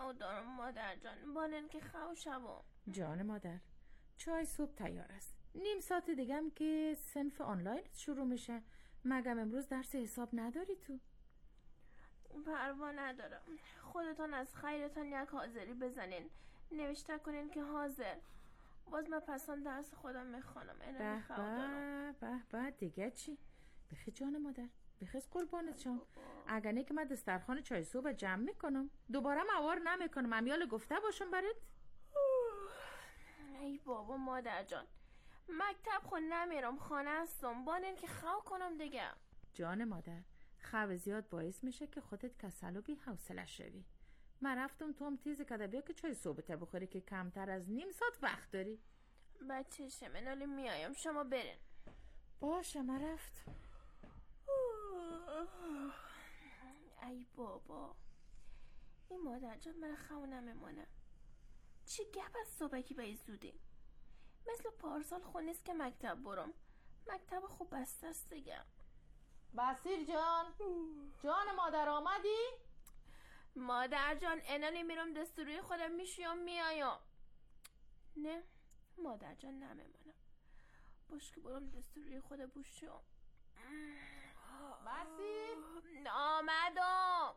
خو دارم مادر جان، بانن که خو شوم. جان مادر، چای صبح تیار است. نیم ساعت دیگم که صنف آنلاین شروع میشه. مگم امروز درس حساب نداری تو؟ پروا ندارم. خودتان از خیرتان یک حاضری بزنین، نوشته کنین که حاضر. باز من پسان درس خودم میخوانم. به دیگه چی؟ بخی جان مادر، بخیز قربانت شم. اگر نه که من دسترخوان چای صبح جمع میکنم، دوباره موار نمیکنم. امیال گفته باشم برات. ای بابا مادر جان، مکتب خود نمیرم، خانه هستم. بانین که خو کنم دیگه. جان مادر، خو زیاد باعث میشه که خودت کسل و بی حوصله شوی. من رفتم تو هم تیز کده بیا که چای صبح تا بخوری که کمتر از نیم ساعت وقت داری. بچه شمنالی میایم، شما برین. باشه من رفت. ای بابا، این مادر جان من خو نمیمانه. چی گپ از صبحکی به زودی؟ مثل پارسال خون نیست که مکتب برم. مکتب خوب بسته است دیگه. بصیر جان، جان مادر آمدی؟ مادر جان انالی میرم دستوری خودم میشیم میایم. نه مادر جان نمیمانم، باش که برم دستوری خودم بوشیم. بصیر آمدم.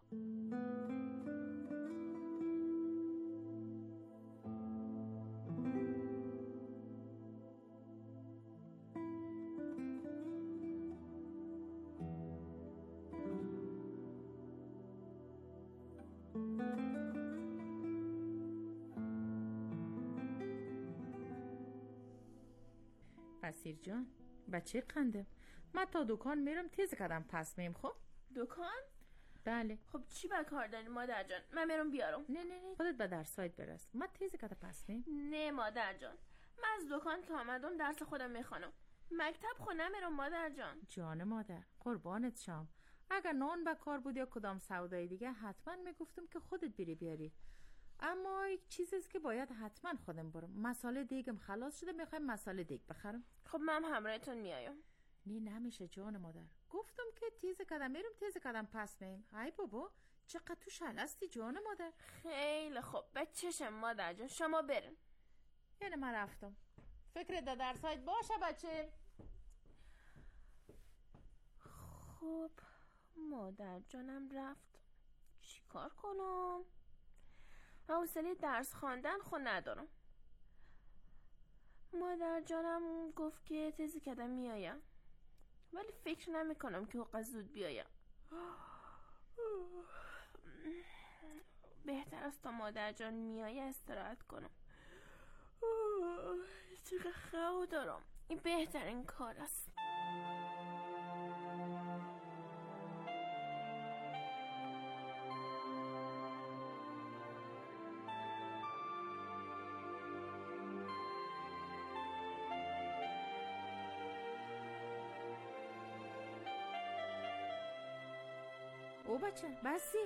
بصیر جان، بچه قندم. من تا دکان میرم تیز قدم پس میم. خب دکان؟ بله. خب چی بکار داری مادر جان؟ من میرم بیارم. نه خودت به درس سایت برس. من تیز قدم پس میم. نه مادر جان، من از دکان که آمدم درس خودم میخوانم. مکتب خود نمیرم مادر جان. جان مادر قربانت شم. اگر نان به کار بود یا کدام سودای دیگه حتما میگفتم که خودت بری بیاری. اما یک چیزیست که باید حتما خودم برم. مساله دیگم خلاص شده، میخوایم مساله دیگ بخرم. خب من همراهتون میایم. نه نمیشه جان مادر. گفتم که تیز قدم میرم تیز قدم پس میم. ای بابا چقدر تو شلستی جان مادر. خیلی خوب بچه‌شم مادر جان، شما برین. یعنی من رفتم. فکرت در سایت باشه بچه. خب مادر جانم رفت، چی کار کنم؟ حوصله درس خواندن خود ندارم. مادر جانم گفت که تیزی کدم میایم، ولی فکر نمی کنم که حقا زود بیایم. بهتر است تا مادر جان میای استراحت کنم. چقدر خو دارم، این بهترین کار است. او بچه بصیر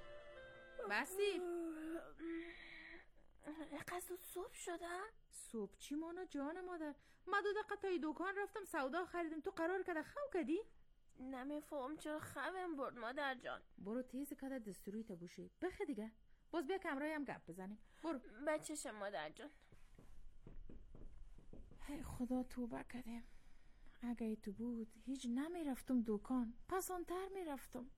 قصد صبح شده؟ صبح چی مانا جان مادر؟ من 2 دقیقه تای دکان رفتم سودا خریدم، تو قرار کده خو کدی؟ نمیفهم چرا خویم برد مادر جان. برو تیز کده دستوری تا بوشه بخه دیگه. باز بیا کمرای هم گپ بزنیم. برو بچه‌شم مادر جان. ای خدا توبه کردم. اگه تو بود هیچ نمیرفتم دکان، پسانتر میرفتم.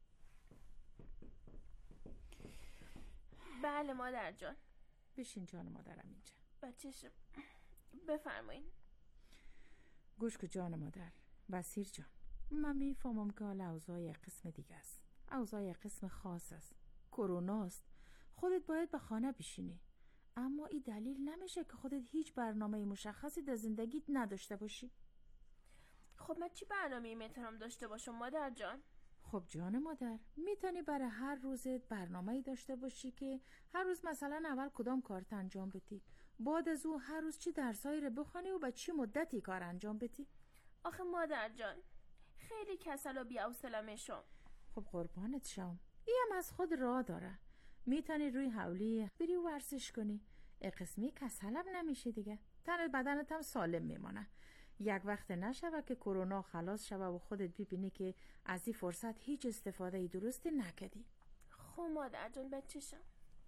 بله مادر جان. بشین جان مادرم اینجا. بچه‌شم بفرمایین. گوش که جان مادر. بصیر جان، من میفهمم که حال اوضاع قسم دیگه است. اوضاع قسم خاص است. کرونا است. خودت باید به خانه بشینی. اما این دلیل نمیشه که خودت هیچ برنامه مشخصی در زندگیت نداشته باشی. خب من چی برنامه‌ای میتونم داشته باشم مادر جان؟ خب جان مادر، میتونی برای هر روزت برنامه‌ای داشته باشی که هر روز مثلا اول کدام کارت انجام بدی، بعد از او هر روز چی درسایی رو بخونی و به چی مدتی کار انجام بدی. آخه مادر جان خیلی کسل و بی‌حوصله میشم. خب قربانت شم، این هم از خود راه داره. میتونی روی حولی بری ورزش کنی. قسمی کسلم نمیشه دیگه. تن بدنت هم سالم میمانه. یک وقت نشوه که کرونا خلاص شوه و خودت ببینی که از این فرصت هیچ استفاده درستی نکردی. خب مادر جان بچه‌شم.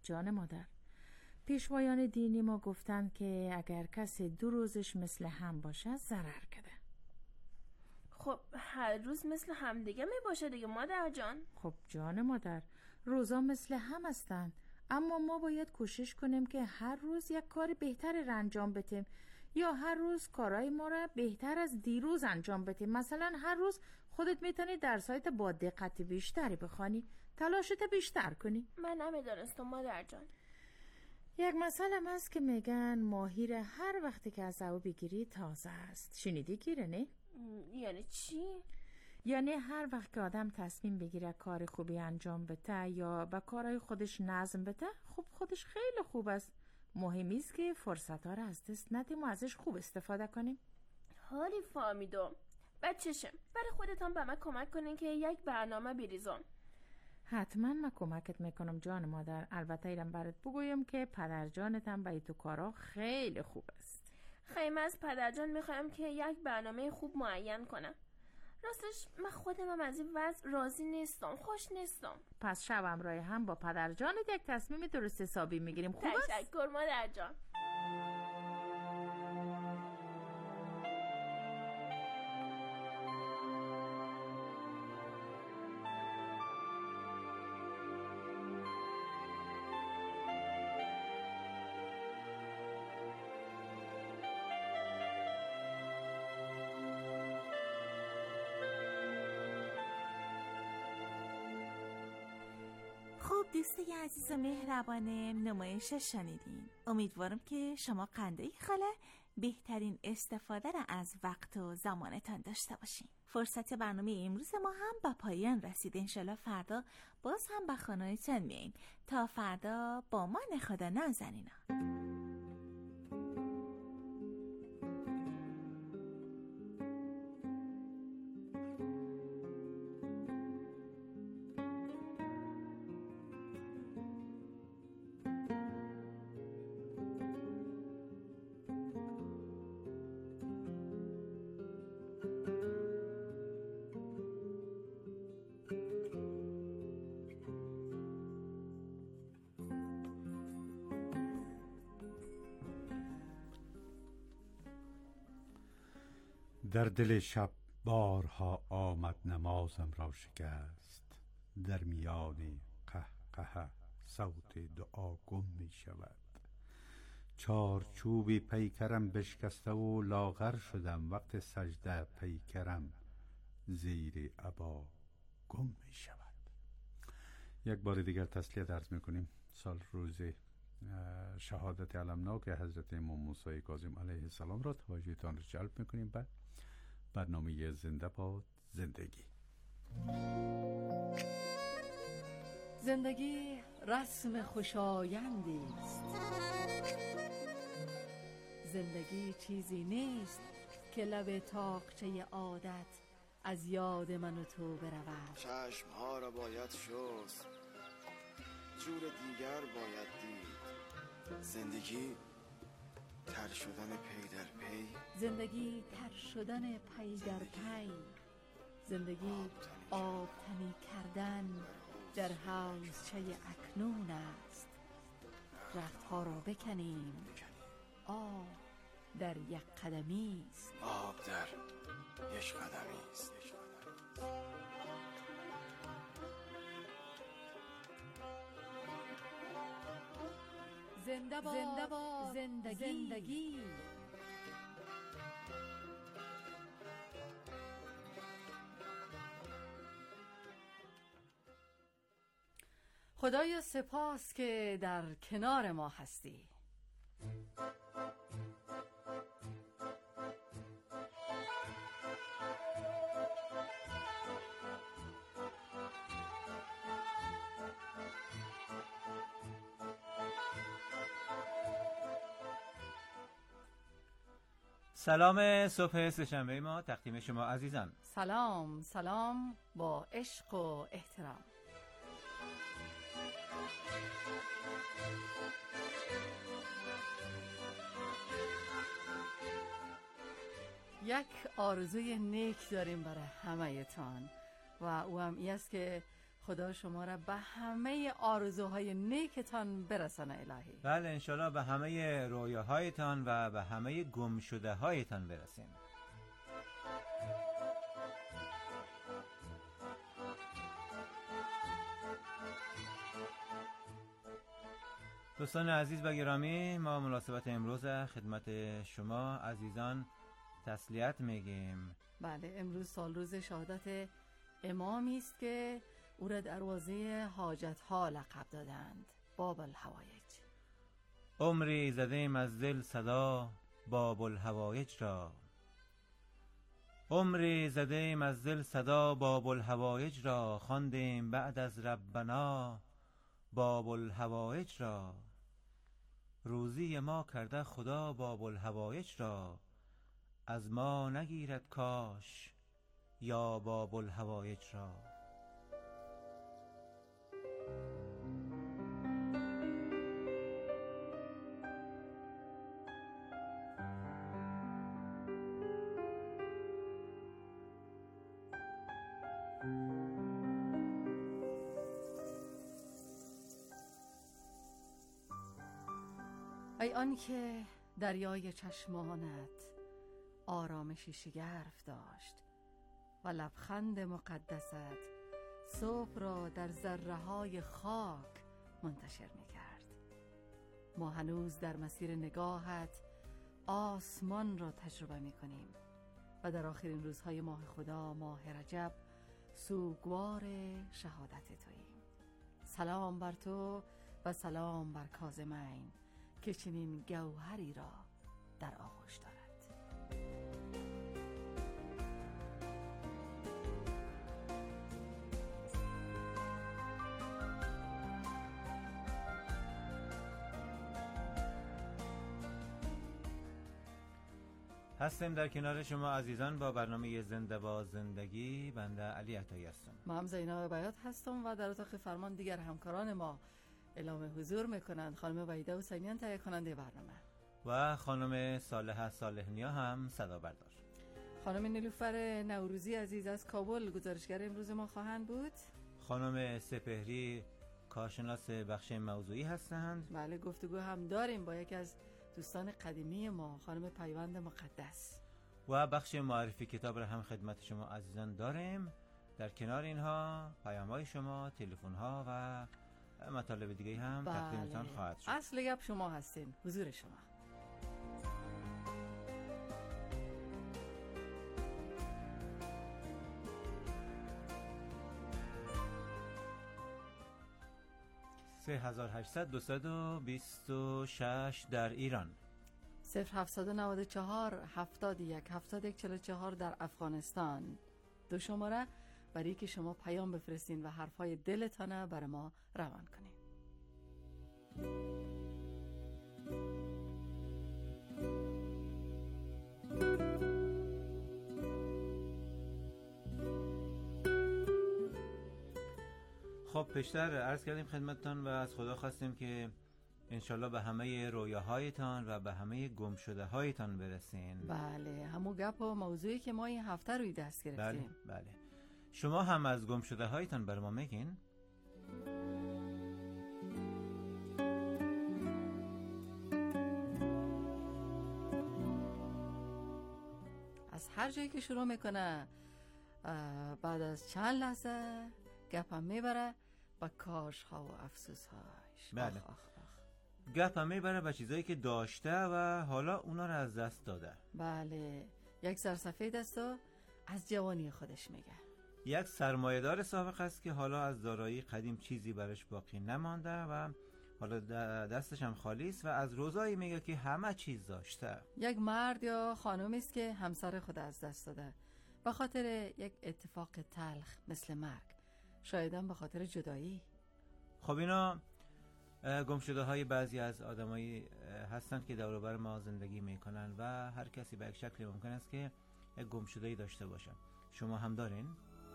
جان مادر، پیشوایان دینی ما گفتند که اگر کسی 2 روزش مثل هم باشه ضرر کرده. خب هر روز مثل هم دیگه می باشه دیگه مادر جان. خب جان مادر، روزا مثل هم هستند، اما ما باید کوشش کنیم که هر روز یک کار بهتر را انجام بدیم، یا هر روز کارهای ما را بهتر از دیروز انجام بدیم. مثلا هر روز خودت میتونی درسایت با دقت بیشتری بخوانی، تلاشت بیشتر کنی. من نمیدانستم مادر جان. یک مسئله هست که میگن ماهی را هر وقتی که از او بگیری تازه است. شنیدی گیره نه؟ یعنی چی؟ یعنی هر وقت که آدم تصمیم بگیره کار خوبی انجام بده یا به کارهای خودش نظم بده، خب خودش خیلی خوب است. مهمی است که فرصت‌ها را از دست ندیم و ازش خوب استفاده کنیم. حالی فهمیدم. بچه‌شم برای خودتان به من کمک کنین که یک برنامه بریزم. حتما من کمکت میکنم جان مادر. البته ایرم برات بگویم که پدر جانتم به تو کارا خیلی خوب است. خیلی از پدر جان میخوایم که یک برنامه خوب معین کنم. راستش من خودم از این وضع راضی نیستم، خوش نیستم. پس شب همراه هم با پدر جانت یک تصمیم درست حسابی میگیریم. خوب است؟ تشکر مادر جان. خب دوستای عزیز و مهربانم، نمایش شنیدین. امیدوارم که شما قندای خاله بهترین استفاده را از وقت و زمانتان داشته باشین. فرصت برنامه امروز ما هم به پایان رسید. انشالله فردا باز هم به خانه‌تان میاییم. تا فردا با من خدا نازنینا. در دل شب بارها آمد نمازم را شکست، در میان قهقه صوت دعا گم می شود. چارچوبی پیکرم بشکسته و لاغر شدم، وقت سجده پیکرم زیر عبا گم می شود. یک بار دیگر تسلیت عرض می کنیم. سال روز شهادت علمناک حضرت امام موسی کاظم علیه السلام را توجهتان را جلب می کنیم به برنامه زنده باد زندگی. زندگی رسم خوشایندی است. زندگی چیزی نیست که لب طاقچه عادت از یاد من و تو برود. چشمها را باید شست، جور دیگر باید دید. زندگی تر شدن پی در پی، زندگی تر شدن پی در پی، زندگی آب تنی کردن در حوضچه اکنون است. رختها را بکنیم، آب در یک قدمی است. آب در یک قدمی است. زنده باد زندگی. خدایا سپاس که در کنار ما هستی. سلام صبح سه‌شنبه ما تقدیم شما عزیزان. سلام با عشق و احترام. یک آرزوی نیک داریم برای همه تان و او هم این است که خدا شما را به همه آرزوهای نیکتان برسانه الهی. بله انشالله به همه رویاهایتان و به همه گم شده هایتان برسیم. دوستان عزیز و گرامی، ما مناسبت امروز خدمت شما عزیزان تسلیت میگیم. بله، امروز سال روز شهادت امامی است که او را دروازه حاجت ها لقب دادند، باب الحوایج. عمری زدیم از دل صدا باب الحوایج را، عمری زدیم از دل صدا باب الحوایج را، خواندیم بعد از ربنا باب الحوایج را. روزی ما کرده خدا باب الحوایج را، از ما نگیرد کاش یا باب الحوایج را. ای آن که دریای چشمانت آرامشی شگرف داشت و لبخند مقدست صبح را در ذره‌های خاک منتشر می کرد. ما هنوز در مسیر نگاهت آسمان را تجربه می کنیم و در آخرین روزهای ماه خدا، ماه رجب، سوگوار شهادت توییم. سلام بر تو و سلام بر کاظمین که چنین گوهری را در آغوش دارد. هستیم در کنار شما عزیزان با برنامه زنده با زندگی. بنده علی عطایی هستم. من هم زینب بیات هستم و در اتاق فرمان دیگر همکاران ما اعلام حضور میکنند. خانم وحیده حسینیان تهیه کننده برنامه و خانم صالحه صالح‌نیا هم صدا بردار. خانم نیلوفر نوروزی عزیز از کابل گزارشگر امروز ما خواهند بود. خانم سپهری کارشناس بخش موضوعی هستند. بله، گفتگو هم داریم با یکی از دوستان قدیمی ما، خانم پیوند مقدس. و بخش معرفی کتاب را هم خدمت شما عزیزان داریم. در کنار اینها پیام‌های شما، تلفن‌ها و مطالب دیگه هم تقدیمتان خواهد شد. اصل گپ شما هستین، حضور شما. سه 226 در ایران، 0794 71 71 44 در افغانستان. دو شماره برای که شما پیام بفرستین و حرفای دلتانه برای ما روان کنین. خب پیشتر عرض کردیم خدمتتان و از خدا خواستیم که انشالله به همه رویاهایتان و به همه گم شده هایتان برسین. بله، همون گپ و موضوعی که ما این هفته روی دست گرفتیم. بله. شما هم از گم شده هایتان بر ما میگین؟ از هر جایی که شروع میکنه بعد از چند لحظه گپم میبره با کاش ها و افسوس هاش. بله. گپم میبره با چیزایی که داشته و حالا اونا رو از دست داده. بله، یک سرسفید است و از جوانی خودش میگه. یک سرمایه‌دار سابق است که حالا از دارایی قدیم چیزی برش باقی نمانده و حالا دستش هم خالی است و از روزایی میگه که همه چیز داشته. یک مرد یا خانومی است که همسر خود از دست داده به خاطر یک اتفاق تلخ مثل مرگ، شاید هم به خاطر جدایی. خب اینا گمشده های بعضی از آدمایی هستند که دور و بر ما زندگی میکنن و هر کسی به یک شکلی ممکن است که یک گمشده‌ای داشته باشه. شما هم دارین؟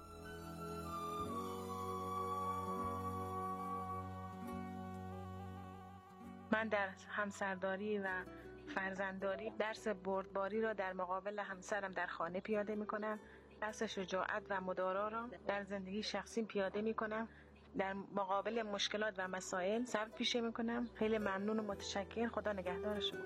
من در همسرداری و فرزندداری درس بردباری را در مقابل همسرم در خانه پیاده میکنم درس شجاعت و مدارا را در زندگی شخصی پیاده میکنم. در مقابل مشکلات و مسائل صبر پیشه میکنم. خیلی ممنون و متشکر. خدا نگهدار شما.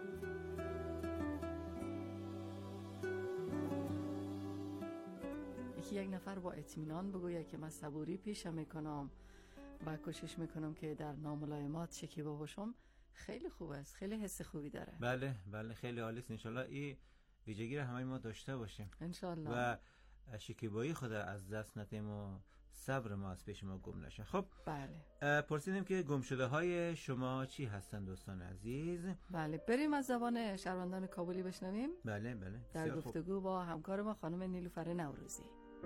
یک نفر با اطمینان بگوید که من صبوری پیشه میکنم و کوشش میکنم که در ناملایمات شکیبا باشم، خیلی خوب است، خیلی حس خوبی داره. بله بله خیلی عالی است. انشالله این ویژگی رو همه ما داشته باشیم انشالله و شکیبایی خدا از دست ندیم و صبر ما از پیش ما گم نشه. خب بله، پرسیدیم که گم شده های شما چی هستن دوستان عزیز؟ بله، بریم از زبان شهروندان کابلی بشنویم. بله بله در گفتگو با همکار ما خانم نیلوفر نوروزی.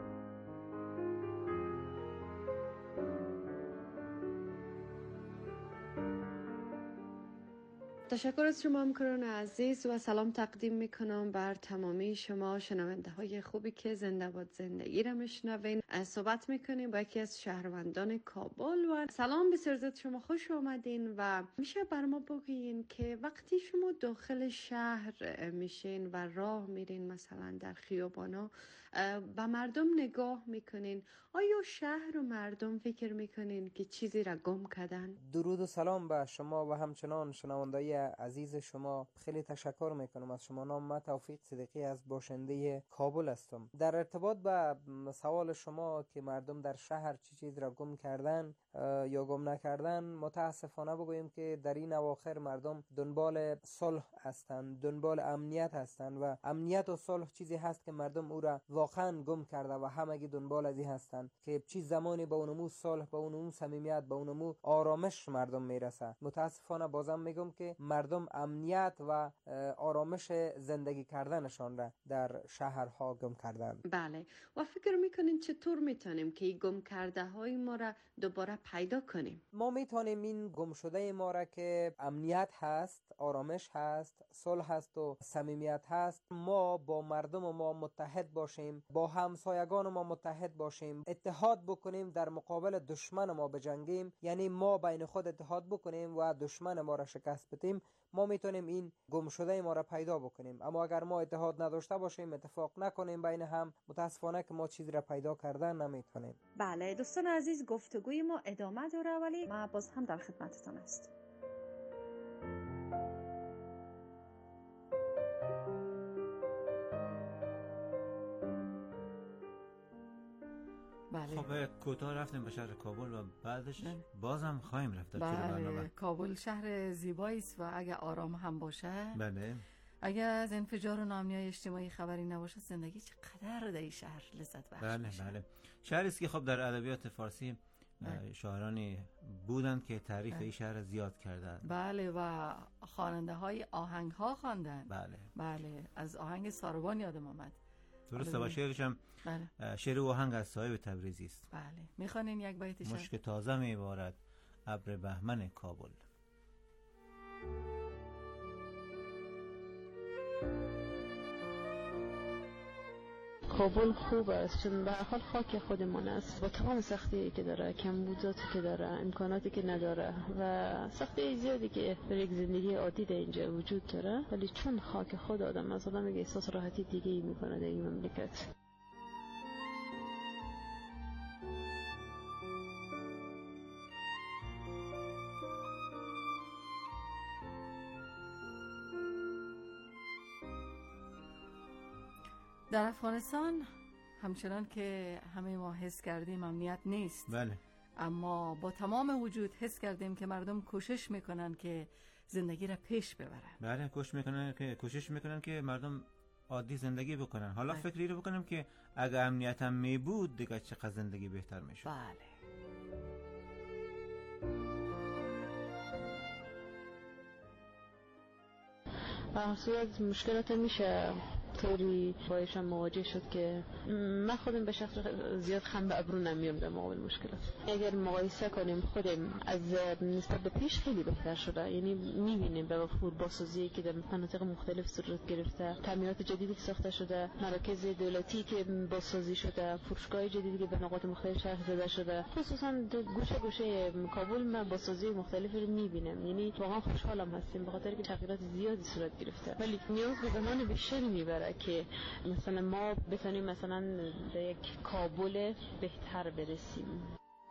تشکر از شما همکاران عزیز و سلام تقدیم میکنم بر تمامی شما شنونده های خوبی که زنده باد زندگی را میشنوین. صحبت میکنیم با یکی از شهروندان کابل و سلام بسیار زیاد شما خوش آمدین و میشه بر ما بگین که وقتی شما داخل شهر میشین و راه میرین مثلا در خیابانا و مردم نگاه میکنین، آیا شهر و مردم فکر میکنین که چیزی را گم کردن؟ درود و سلام به شما و همچنان شنوندای عزیز شما. خیلی تشکر میکنم از شما. نام من توفیق صدیقی از باشنده کابل هستم. در ارتباط به سوال شما که مردم در شهر چی چیز را گم کردن یا گم نکردن، متاسفانه بگوییم که در این اواخر مردم دنبال صلح هستند، دنبال امنیت هستند و امنیت و صلح چیزی هست که مردم او را واقعا گم کرده و همگی دنبال از این هستند که چی زمانی به اونمو صلح، به اونمو صمیمیت، به اونمو آرامش مردم میرسه. متاسفانه بازم میگم که مردم امنیت و آرامش زندگی کردنشان را در شهرها گم کردن. بله، و فکر میکنین چطور میتونیم که این گم کرده های ما را دوباره پیدا کنیم؟ ما میتونیم این گم شده ما را که امنیت هست، آرامش هست، صلح هست و صمیمیت هست، ما با مردم ما متحد باشیم، با همسایگان ما متحد باشیم، اتحاد بکنیم، در مقابل دشمن ما بجنگیم، یعنی ما بین خود اتحاد بکنیم و دشمن ما را شکست بدیم، ما میتونیم این گم شده ما را پیدا بکنیم. اما اگر ما اتحاد نداشته باشیم، اتفاق نکنیم بین هم، متاسفانه که ما چیزی را پیدا کردن نمیتونیم. بله دوستان عزیز، گفتگوی ما ادامه داره ولی ما باز هم در خدمتتان است. بله. خب کوتاه رفتیم به شهر کابل و بعدش بازم خواهیم رفت در بله. کابل شهر زیبایی است و اگه آرام هم باشه، بله، اگه از انفجار و ناامنی اجتماعی خبری نباشه، زندگی چقدر در این شهر لذت بخش بله میشه. بله. شهری است که خب در ادبیات فارسی شاعرانی بودند که تعریف این شهر زیاد کردند. بله، و خواننده های آهنگ ها خواندن. بله بله، از آهنگ ساروان یادم آمد. درسته، و شعرش هم شعر و آهنگ از صاحب تبریزی است. بله، میخوانین یک بیتش؟ مشک تازه میبارد ابر بهمن کابل. کابل خوب است چون به هر حال خاک خودمان است، با تمام سختی که داره، کمبوداتی که داره، امکاناتی که نداره و سختی زیادی که در یک زندگی عادی در اینجا وجود داره، ولی چون خاک خود آدم از آدم میگه احساس راحتی دیگه ای میکنه در این مملکت. در افغانستان همچنان که همه ما حس کردیم امنیت نیست. بله. اما با تمام وجود حس کردیم که مردم کوشش میکنن که زندگی را پیش ببرن. بله، کوشش میکنن که مردم عادی زندگی بکنن. حالا فکری رو بکنم که اگه امنیت هم می بود دیگه چقدر زندگی بهتر میشد. بله. به هر صورت مشکلات میشه طوری بایشم مواجه شد که من خودم به شخص زیاد خم به ابرو نمیام در مقابل مشکلات. اگر مقایسه کنیم خودم از نسبت به پیش خیلی بهتر شده، یعنی میبینیم به وفور بازسازی که در مناطق مختلف صورت گرفته، تعمیرات جدیدی که ساخته شده، مراکز دولتی که بازسازی شده، فروشگاه جدیدی که به نقاط مختلف شهر زده شده، خصوصا گوشه گوشه کابل من بازسازی مختلفی رو میبینم. یعنی واقعا خوشحالم هستیم به خاطر که تغییرات زیادی صورت گرفته، ولی نیاز به زمان بیشتری میبره که مثلا ما بتونیم مثلا به یک کابل بهتر برسیم.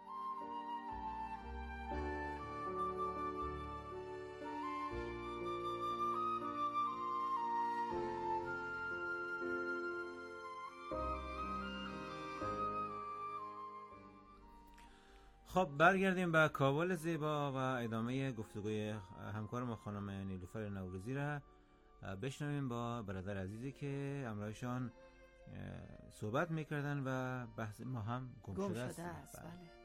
خب برگردیم به کابل زیبا و ادامه گفتگوی همکار ما خانم نیلوفر نوروزی را بشنویم با برادر عزیزی که همراهشان صحبت میکردن و بحث ما هم گم شده است. بله.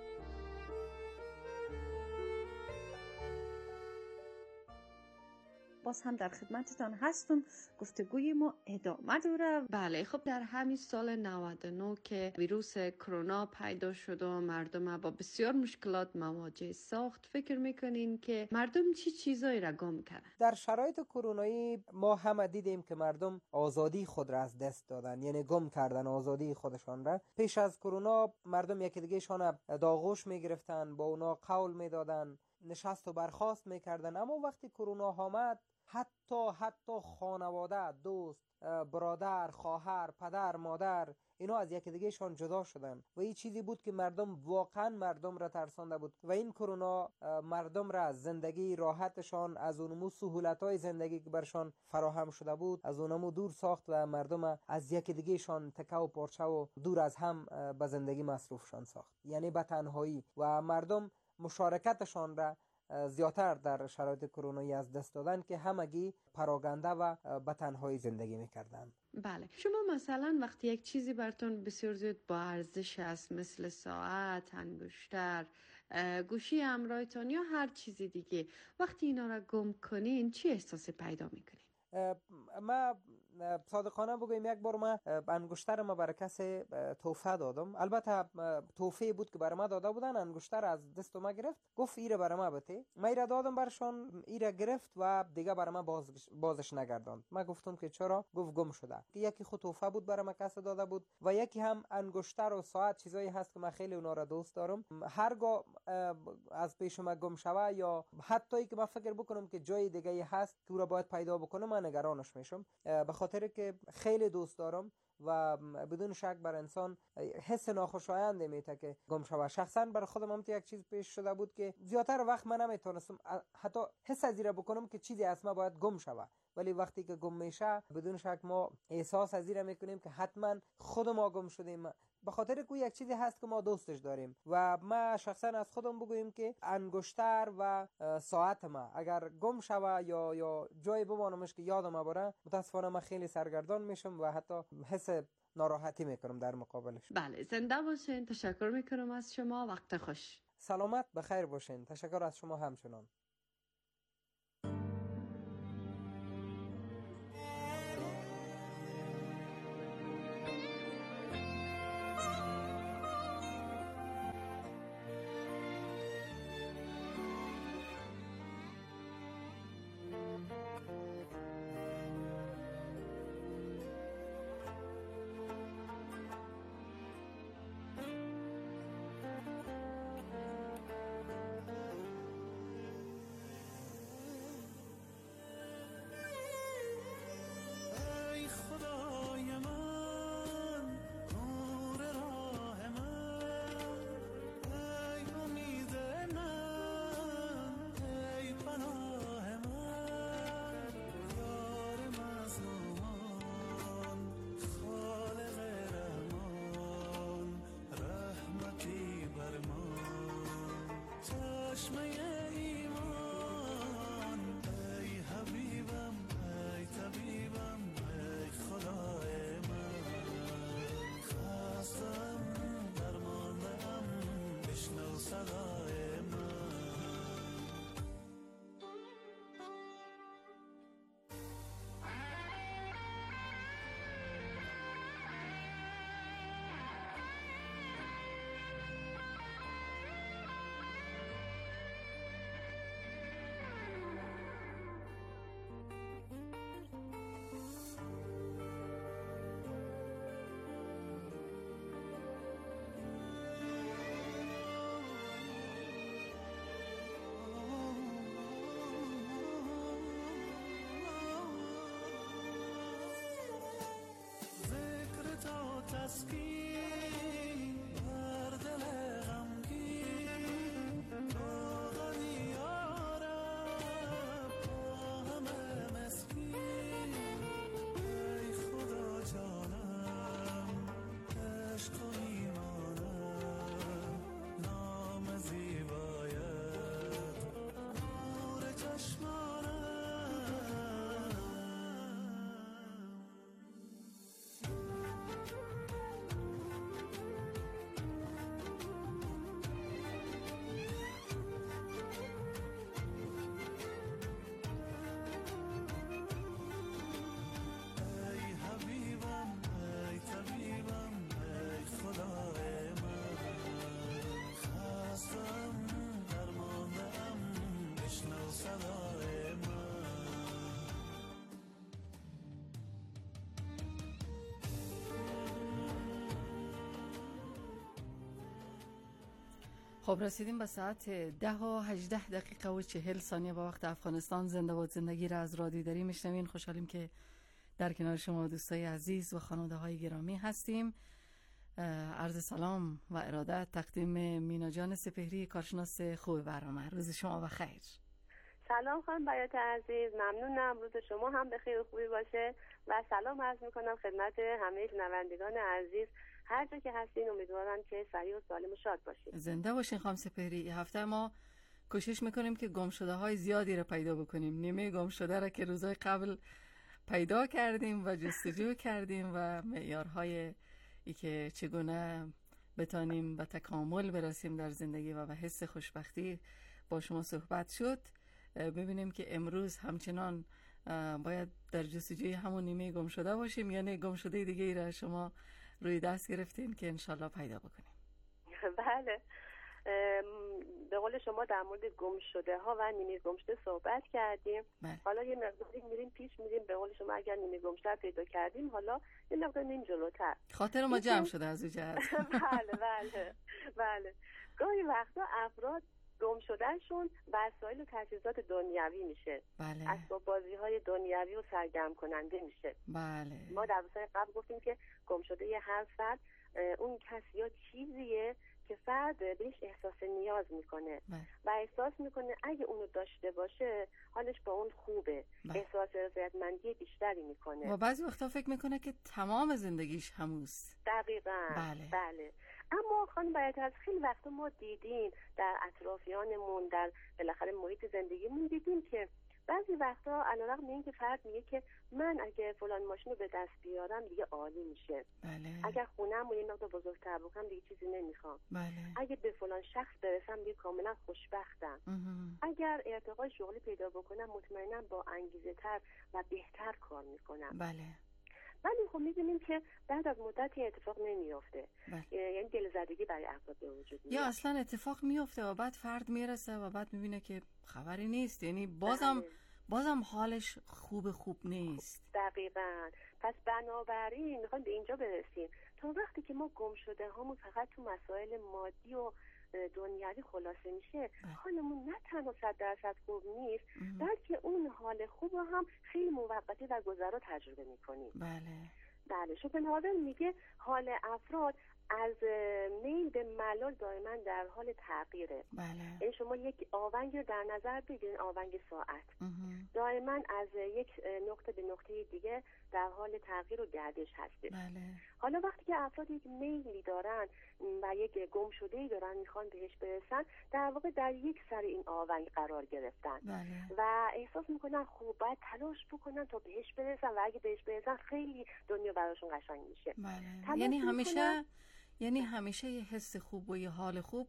باز هم در خدمتتان هستم. گفتگوی ما ادامه داره. بله خب در همین سال 99 که ویروس کرونا پیدا شد و مردم با بسیار مشکلات مواجه ساخت، فکر میکنین که مردم چی چیزایی را گم کردن؟ در شرایط کرونایی ما هم دیدیم که مردم آزادی خود را از دست دادن، یعنی گم کردن آزادی خودشان را. پیش از کرونا مردم یکی دیگه شان داغوش میگرفتن، با اونا قول میدادن، نشست و برخاست میکردن. اما وقتی کرونا آمد حتی خانواده، دوست، برادر، خواهر، پدر، مادر، اینا از یکی دیگه شان جدا شدن و این چیزی بود که واقعا مردم را ترسانده بود و این کرونا مردم را از زندگی راحتشان، از اونمو سهولت‌های زندگی که برشان فراهم شده بود، از اونمو دور ساخت و مردم از یکی دیگه شان تکه و پارچه و دور از هم به زندگی مصروفشان ساخت، یعنی به تنهایی، و مردم مشارکتشان را زیادتر در شرایط کرونایی از دست دادن که همگی پراگنده و به تنهایی زندگی میکردن. بله. شما مثلا وقتی یک چیزی براتون بسیار زیاد با ارزش است، مثل ساعت، انگشتر، گوشی همراهتان یا هر چیزی دیگه، وقتی اینا را گم کنین چی احساسی پیدا میکنین؟ ما صادقانه بگویم یک بار ما انگشتر ما برای کسی تحفه دادم. البته تحفه بود که برای ما داده بودن. انگشتر از دست ما گرفت، گفت ایره برای ما بده. ما ایره دادم برشان، ایره گرفت و دیگه برای ما بازش نگرداند. ما گفتم که چرا؟ گفت گم شده. یکی خود تحفه بود برای ما کسی داده بود و یکی هم انگشتر و ساعت، چیزایی هست که من خیلی اونا را دوست دارم. هرگاه از پیش ما گم شوه یا حتی ای که من فکر بکنم که جای دیگه هست که او را باید پیدا بکنم، من نگرانش میشم، به خاطر که خیلی دوست دارم و بدون شک بر انسان حس ناخوشایند میته که گم شوه. شخصا برای خودم هم یک چیز پیش شده بود که زیادتر وقت من نمیتونستم حتی حس از این بکنم که چیزی از ما باید گم شوه، ولی وقتی که گم میشه بدون شک ما احساس از این میکنیم که حتما خود ما گم شدیم، به خاطر که یک چیزی هست که ما دوستش داریم. و ما شخصا از خودم بگویم که انگشتر و ساعت ما اگر گم شوه یا جای بمانمش که یادم بره، متاسفانه من خیلی سرگردان میشم و حتی حس ناراحتی میکنم در مقابلش. بله، زنده باشین. تشکر میکنم از شما. وقت خوش. سلامت بخیر باشین. تشکر از شما همچنان. خب رسیدیم به ساعت 10:18 با وقت افغانستان. زنده باد زندگی را از رادیو دری میشنوین. خوشحالیم که در کنار شما دوستای عزیز و خانواده های گرامی هستیم. عرض سلام و ارادت تقدیم مینا جان سپهری، کارشناس خوب برنامه. روز شما بخیر. سلام خانم بیات عزیز، ممنونم. روز شما هم بخیر و خوبی باشه و سلام عرض میکنم خدمت همه شنوندگان عزیز هر جا که هستین. امیدوارم که سریع و سالم و شاد باشین. زنده باشین خانم سپهری. این هفته ما کوشش میکنیم که گمشده های زیادی را پیدا بکنیم. نیمه گمشده را که روزهای قبل پیدا کردیم و جستجو کردیم و معیارهای ای که چگونه بتانیم به تکامل برسیم در زندگی و به حس خوشبختی با شما صحبت شد. ببینیم که امروز همچنان باید در جستجوی همون نیمه گم شده باشیم، یعنی گم شده دیگه ای را شما روی دست گرفتین که انشالله پیدا بکنیم. بله، به قول شما در مورد گم شده ها و نیمه گم شده صحبت کردیم. حالا یه مقداری میریم پیش، میریم به قول شما اگر نیمه گم شده پیدا کردیم حالا یه مقدار میریم جلوتر. خاطر ما جمع شده از اون جهت. بله. گاهی وقتا افراد گم شدنشون وسایل و تجهیزات دنیوی میشه. بله. اسباب بازی های دنیوی و سرگرم کننده میشه. بله. ما در وسایل قبل گفتیم که گم شده یه هر فرد اون کسی یا چیزیه که فرد بهش احساس نیاز میکنه و احساس میکنه اگه اونو داشته باشه حالش با اون خوبه. احساس رضایتمندی بیشتری میکنه و بعضی وقتا فکر میکنه که تمام زندگیش هموست. دقیقاً. بله. اما خانم باید از خیلی وقتا ما دیدیم در اطرافیانمون، در بالاخره محیط زندگیمون دیدیم که بعضی وقتا علیرغم اینکه فرد میگه که من اگه فلان ماشین رو به دست بیارم دیگه عالی میشه. بله. اگر خونم رو یه مقدار بزرگتر بکنم دیگه چیزی نمیخوام. بله. اگه به فلان شخص برسم دیگه کاملا خوشبختم. اگر ارتقای شغلی پیدا بکنم مطمئنم با انگیزه تر و بهتر کار میکنم. بله. ولی خب می‌بینیم که بعد از مدتی اتفاق نمیافته. یعنی دلزدگی برای افراد به وجود میاد. یا اصلا اتفاق میافته و بعد فرد میرسه و بعد میبینه که خبری نیست. یعنی بازم حالش خوب نیست. دقیقاً. پس بنابراین میخوام به اینجا برسیم تا وقتی که ما گم شده هامون فقط تو مسائل مادی و دنیوی خلاصه میشه حالمون نه تنها 100% خوب نیست بلکه اون حال خوب رو هم خیلی موقتی و گذرا تجربه میکنیم. بله. شوپنهاور میگه حال افراد از میل به ملال دائما در حال تغییره. بله. شما یک آونگ رو در نظر بگیرین، آونگ ساعت دائما از یک نقطه به نقطه دیگه در حال تغییر و گردش هسته. بله. حالا وقتی که افراد یک میلی دارن و یک گم شده‌ای دارن میخوان بهش برسن در واقع در یک سر این آونگ قرار گرفتن. بله. و احساس میکنن خوب باید تلاش بکنن تا بهش برسن و اگه بهش برسن خیلی دنیا براشون قشنگ میشه. بله. یعنی همیشه یه حس خوب و یه حال خوب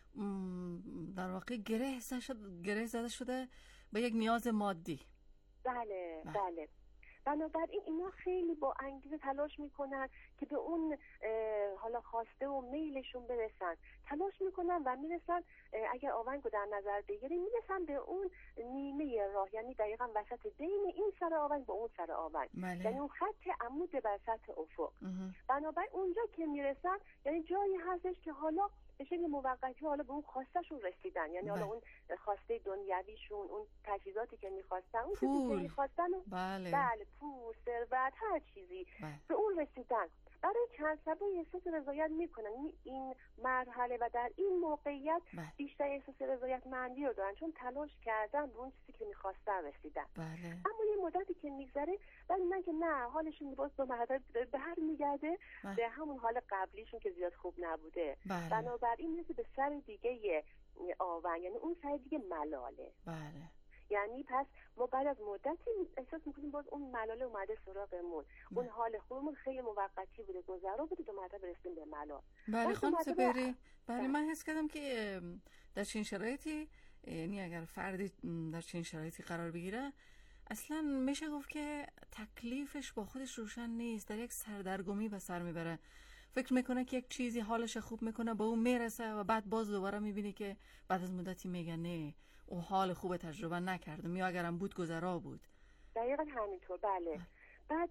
در واقع گره زده شده به یک نیاز مادی. بله. بنابراین اینا خیلی با انگیزه تلاش میکنن که به اون حالا خواسته و میلشون برسن. تلاش میکنن و میرسن، اگر آونگ رو در نظر بگیریم میرسن به اون نیمه راه، یعنی دقیقاً وسط بین این سر آونگ با اون سر آونگ. یعنی اون خط عمود بر سطح افق. بنابراین اونجا که میرسن یعنی جایی هستش که حالا به شکل موقتی حالا به اون خواستشون رسیدن. یعنی حالا اون خواسته دنیویشون، اون تجهیزاتی که میخواستن، اون چیزی که میخواستن، بله، پول، ثروت، هر چیزی به اون رسیدن. برای چند سبب احساس رضایت میکنن این مرحله و در این موقعیت بیشتر احساس رضایتمندی رو دارن چون تلاش کردن به اون چیزی که میخواستن رسیدن. اما یه مدتی که میگذره بعد میگن نه حالشون باز به مرحله بر میگرده به همون حال قبلیشون که زیاد خوب نبوده. بنابراین میشه به سر دیگه آونگ، یعنی اون سر دیگه ملاله. یعنی پس ما بعد از مدتی احساس میکنیم باز اون ملاله اومده سراغمون. اون حال خوبمون خیلی موقتی بوده، گذرا بوده، دو مرتبه رسیدیم به ملال. بله خانم سپهری. بله من حس کردم که در چنین شرایطی، یعنی اگر فردی در چنین شرایطی قرار بگیره اصلا میشه گفت که تکلیفش با خودش روشن نیست، در یک سردرگمی به سر میبره. فکر میکنه که یک چیزی حالش خوب میکنه، به اون میرسه و بعد باز دوباره میبینی که بعد از مدتی میگه نه اون حال خوب تجربه نکردم یا اگرم بود گذرا بود. دقیقا همینطور. بله. بعد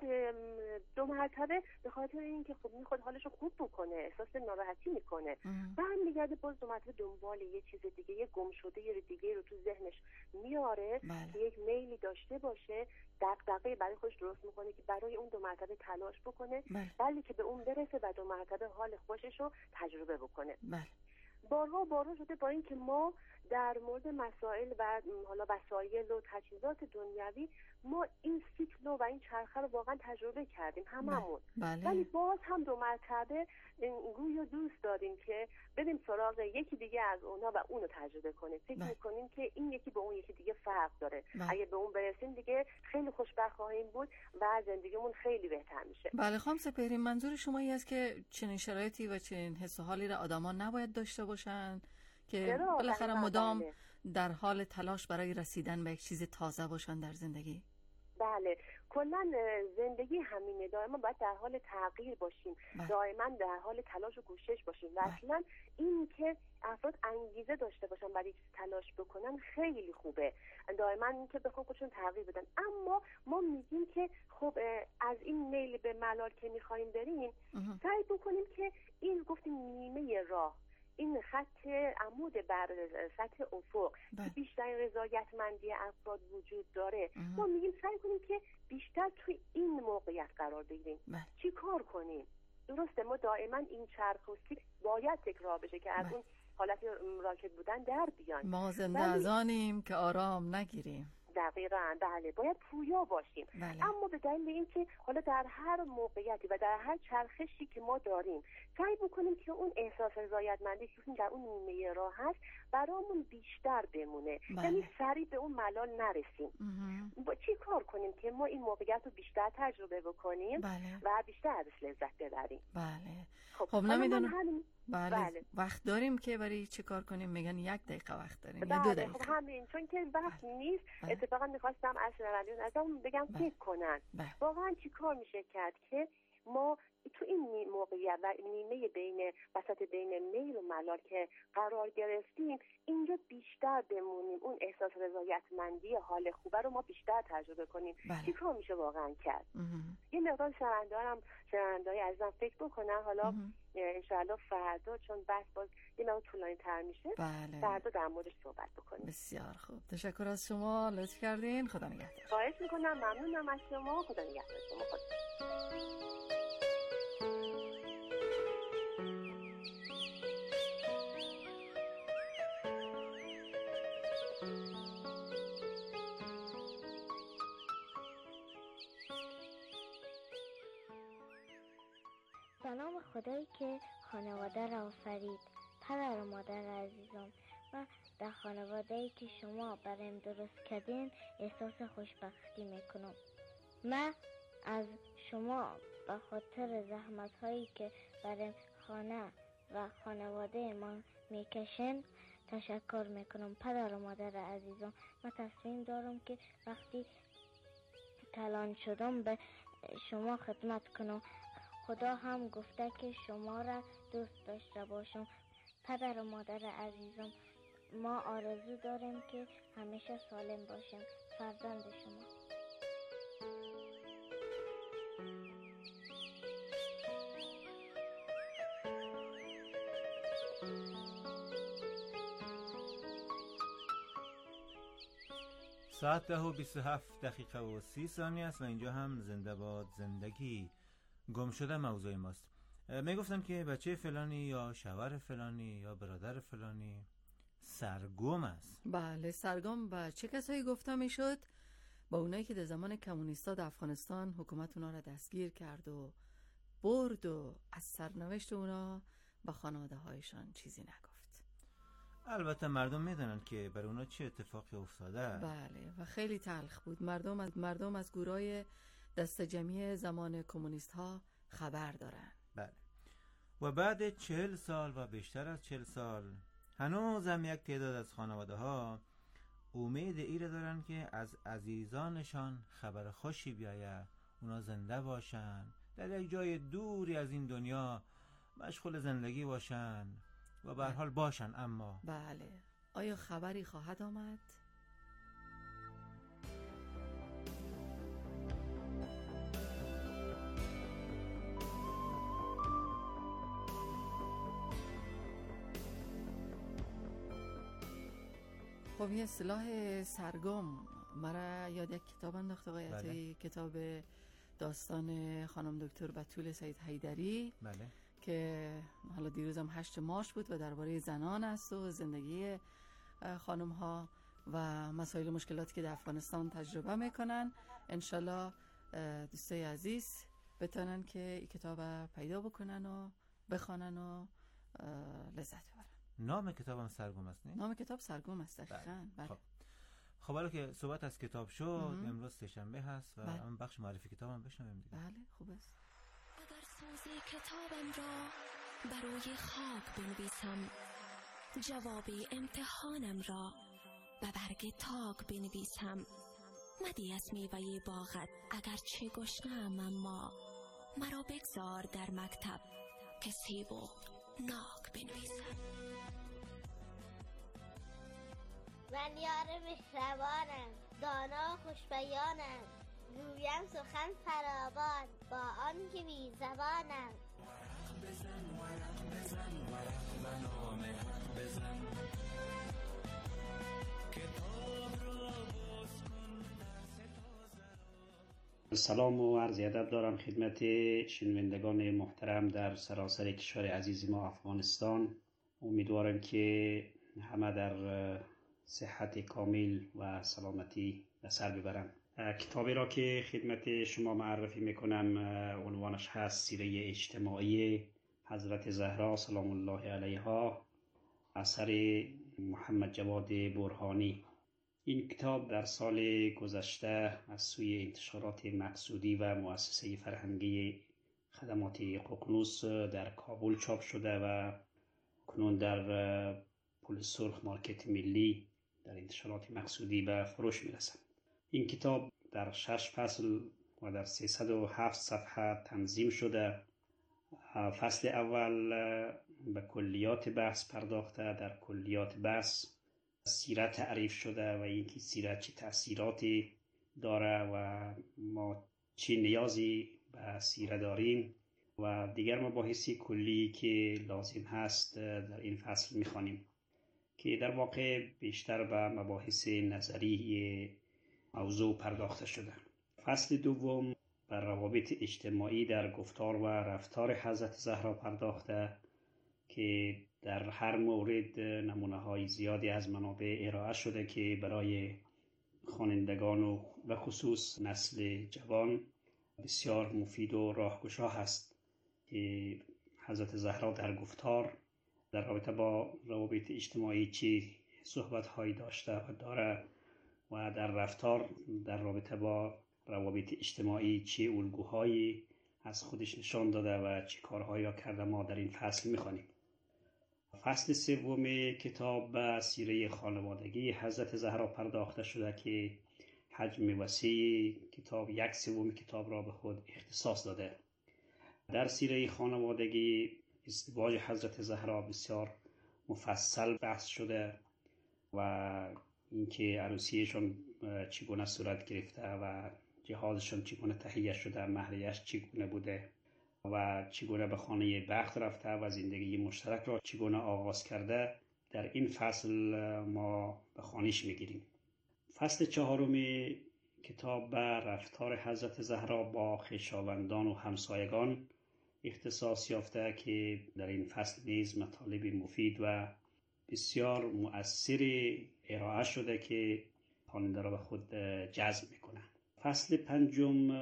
2 مرتبه به خاطر اینکه خب میخواد حالش رو خوب بکنه، احساس ناراحتی میکنه، برمیگرده باز 2 مرتبه دنبال یه چیز دیگه، یه گم شده یه دیگه رو تو ذهنش میاره که یک میلی داشته باشه، دغدغه برای خودش درست میکنه که برای اون 2 مرتبه تلاش بکنه، ولی که به اون برسه و 2 مرتبه حال خوشش رو تجربه بکنه. بارها شده با این که ما در مورد مسائل و حالا وسایل و تجهیزات دنیوی ما این سیکل و این چرخه رو واقعا تجربه کردیم هممون، ولی باز هم 2 مرتبه گویا دوست داریم که بریم سراغ یکی دیگه از اونا و اونو تجربه کنیم. فکر میکنیم که این یکی به اون یکی دیگه فرق داره، اگه به اون برسیم دیگه خیلی خوشبخت خواهیم بود و زندگیمون خیلی بهتر میشه. بله خانم سپهری، منظور شما این است که چنین شرایطی و چنین حس و حالی را آدما نباید داشته باشن که بالاخره مدام در حال تلاش برای رسیدن به یک چیز تازه باشن در زندگی؟ بله، کلا زندگی همینه، دائما باید در حال تغییر باشیم، دائما در حال تلاش و کوشش باشیم و اصلا این که افراد انگیزه داشته باشن برای تلاش بکنن خیلی خوبه، دائما این که بخوان خودشون تغییر بدن. اما ما میگیم که خب از این میل به ملال که میخوایم بریم سعی بکنیم که این گفتیم نیمه راه، این خط عمود بر سطح افق که بیشتر رضایتمندی افراد وجود داره، ما میگیم سعی کنیم که بیشتر توی این موقعیت قرار بگیریم. چی کار کنیم؟ درسته ما دائما این چرخ و سیکل باید تکرار بشه که از اون حالت راکت بودن در بیان. ما زنده از آنیم که آرام نگیریم. دقیقاً بله، باید پویا باشیم. اما به دلیل اینکه حالا در هر موقعیتی و در هر چرخشی که ما داریم سعی بکنیم که اون احساس رضایتمندی که در اون نیمه راه هست برامون بیشتر بمونه، یعنی سریع به اون ملال نرسیم. چی کار کنیم که ما این موقعیت رو بیشتر تجربه بکنیم و بیشتر ازش لذت ببریم؟ خب نمیدونم بله وقت داریم که برای چه کار کنیم؟ میگن 1 دقیقه وقت داریم یا 2 دقیقه؟ خب همین، چون که وقت نیست اتفاقا میخواستم از شنوندگان ازم بگم فکر کنن واقعا چی کار میشه کرد که ما تو این موقعیت و نیمه وسط بین میل و ملال که قرار گرفتیم اینجا بیشتر بمونیم، اون احساس رضایتمندی حال خوبه رو ما بیشتر تجربه کنیم. چی کار میشه واقعا کرد؟ یه مقدار شنونده‌های عزیزم فکر بکنن، حالا انشاءالله فردا چون بحث باز یه مقدار طولانی تر میشه فردا در موردش صحبت بکنیم. بسیار خوب، تشکر از شما، لطف کردین، خدا نگهدار. خواهش میکنم، ممنونم از شما، خدا نگهدار شما. به نام خدایی که خانواده را آفرید، پدر و مادر عزیزم، و در خانواده‌ای که شما برایم درست کردین احساس خوشبختی میکنم. من از شما به خاطر زحمت‌هایی که برای خانه و خانواده ما میکشن تشکر میکنم. پدر و مادر عزیزم، من تصمیم دارم که وقتی کلان شدم به شما خدمت کنم. خدا هم گفته که شما را دوست داشته باشم. پدر و مادر عزیزم، ما آرزو داریم که همیشه سالم باشیم. فرزند شما. ساعت 10:27 و 30 ثانیه است و اینجا هم زنده باد زندگی. گم شده موضوع ماست. میگفتم که بچه فلانی یا شوهر فلانی یا برادر فلانی سرگم است. بله، سرگم به چه کسایی گفته میشد؟ با اونایی که در زمان کمونیستا در افغانستان حکومت اونا را دستگیر کرد و برد و از سرنوشت اونا با خانواده هایشان چیزی نگفت. البته مردم میدونن که بر اونا چه اتفاقی افتاده. بله، و خیلی تلخ بود. مردم از گورای دست جمعی زمان کمونیست ها خبر دارن. بله. و بعد 40 سال و بیشتر از 40 سال هنوز هم یک تعداد از خانواده ها امید ایره دارن که از عزیزانشان خبر خوشی بیاید، اونا زنده باشن، در یک جای دوری از این دنیا مشغول زندگی باشن و به هر حال باشن. اما بله، آیا خبری خواهد آمد؟ خب این اصطلاح سرگم مرا یاد یک کتاب انداخت آقای عطایی. کتاب داستان خانم دکتر بتول سید حیدری. بله. که حالا دیروزم 8 مارس بود و درباره زنان است و زندگی خانم ها و مسائل مشکلاتی که در افغانستان تجربه میکنن. انشالله دوستای عزیز بتونن که این کتاب پیدا بکنن و بخوانن و لذت ببرن. نام کتابم سرگم است نه؟ نام کتاب سرگم است دقیقاً. بله. خب حالا که صحبت از کتاب شد، امروز سه‌شنبه هست و من بخش معرفی کتابم بشنویم دیگه. بله خوب است. اگر سوز کتابم را بروی خاک بنویسم، جواب امتحانم را به برگ تاک بنویسم، مدی از میوه باغت اگر چه گشنه‌ام، اما مرا بگذار در مکتب که سیب و ناک بنویسم. من یار مهربانم، دانا و خوشبیانم، گویم سخن فراوان با آن که بی زبانم. ورق بزن ورق بزن ورق و نامه حق بزن، کتاب را باز کن. سلام و عرض ادب دارم خدمت شنوندگان محترم در سراسر کشور عزیز ما افغانستان. امیدوارم که همه در صحت کامل و سلامتی به سر ببرن. کتابی را که خدمت شما معرفی میکنم عنوانش هست سیره اجتماعی حضرت زهرا سلام الله علیها، اثر محمد جواد برهانی. این کتاب در سال گذشته از سوی انتشارات مقصودی و مؤسسه فرهنگی خدمات ققنوس در کابل چاپ شده و کنون در پل سرخ مارکت ملی در انتشارات مقصودی به فروش میرسد. این کتاب در 6 فصل و در 307 صفحه تنظیم شده. فصل اول به کلیات بحث پرداخته. در کلیات بحث سیرت تعریف شده و اینکه سیرت چه تأثیراتی داره و ما چه نیازی به سیرت داریم و دیگر مباحثی کلی که لازم هست در این فصل میخوانیم که در واقع بیشتر به مباحث نظری موضوع پرداخته شده. فصل دوم بر روابط اجتماعی در گفتار و رفتار حضرت زهرا پرداخته که در هر مورد نمونه‌های زیادی از منابع ارائه شده که برای خوانندگان و به خصوص نسل جوان بسیار مفید و راهگشا هست که حضرت زهرا در گفتار در رابطه با روابط اجتماعی چی صحبت‌هایی داشته و داره و در رفتار در رابطه با روابط اجتماعی چه الگوهایی از خودش نشان داده و چه کارهایی را کرده ما در این فصل می‌خوانیم. فصل سوم کتاب به سیره خانوادگی حضرت زهرا پرداخته شده که حجم وسیع کتاب 1/3 کتاب را به خود اختصاص داده. در سیره خانوادگی ازدواج حضرت زهرا بسیار مفصل بحث شده و اینکه عروسیشون چگونه صورت گرفته و جهازشون چگونه تهیه شده، مهریش چگونه بوده و چگونه به خانه بخت رفته و زندگی مشترک را چگونه آغاز کرده در این فصل ما به خوانش میگیریم. فصل 4 کتاب به رفتار حضرت زهرا با خویشاوندان و همسایگان اختصاص یافته که در این فصل نیز مطالب مفید و بسیار مؤثر ارائه شده که خواننده را به خود جذب میکنه. فصل 5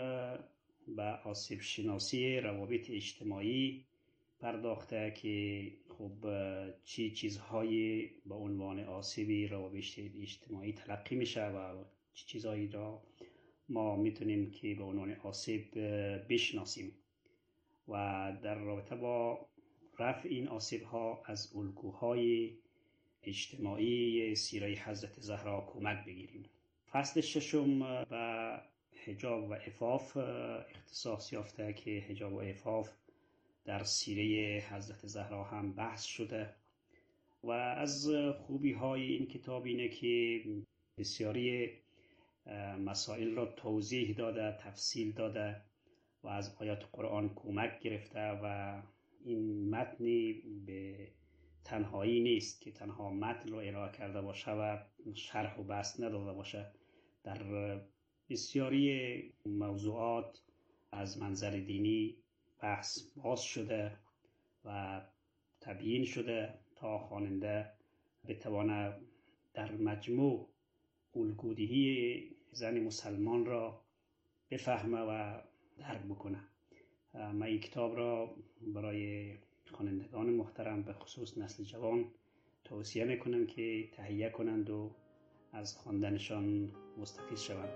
به آسیب شناسی روابط اجتماعی پرداخته که خب چی چیزهایی به عنوان آسیبی روابط اجتماعی تلقی میشه و چی چیزهایی را ما میتونیم که به عنوان آسیب بشناسیم و در رابطه با رفع این آسیب ها از الگوهای اجتماعی سیره حضرت زهرا کمک بگیریم. فصل 6 به حجاب و عفاف اختصاص یافته که حجاب و عفاف در سیره حضرت زهرا هم بحث شده و از خوبی های این کتاب اینه که بسیاری مسائل را توضیح داده، تفصیل داده و از آیات قرآن کمک گرفته و این متنی به تنهایی نیست که تنها متن رو ارائه کرده باشه و شرح و بحث نداده باشه. در بسیاری موضوعات از منظر دینی بحث باز شده و تبیین شده تا خواننده بتواند در مجموع الگودهی زن مسلمان را بفهمه و درک بکنه. من این کتاب را برای خوانندگان محترم به خصوص نسل جوان توصیه میکنم که تهیه کنند و از خواندنشان مستفید شوند.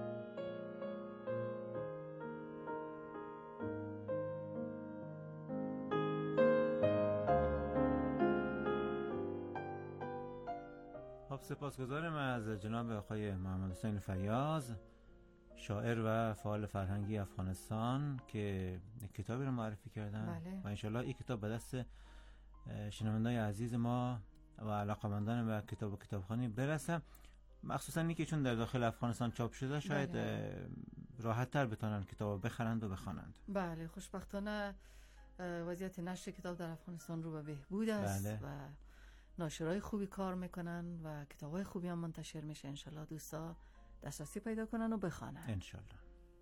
خب سپاسگزارم از جناب آقای محمد حسین فیاض، شاعر و فعال فرهنگی افغانستان که کتابی رو معرفی کردن. بله. و انشالله این کتاب به دست شنوندای عزیز ما و علاقمندان به کتاب و کتابخوانی برسه، مخصوصا اینکه چون در داخل افغانستان چاپ شده شاید راحت تر بتونن کتاب بخرند و بخوانند. بله، خوشبختانه وضعیت نشر کتاب در افغانستان رو به بهبود است. بله. و ناشرای خوبی کار میکنن و کتابای خوبی هم منتشر میشه. انشالله دوستا دسترسی پیدا کنن و بخوانن انشالله.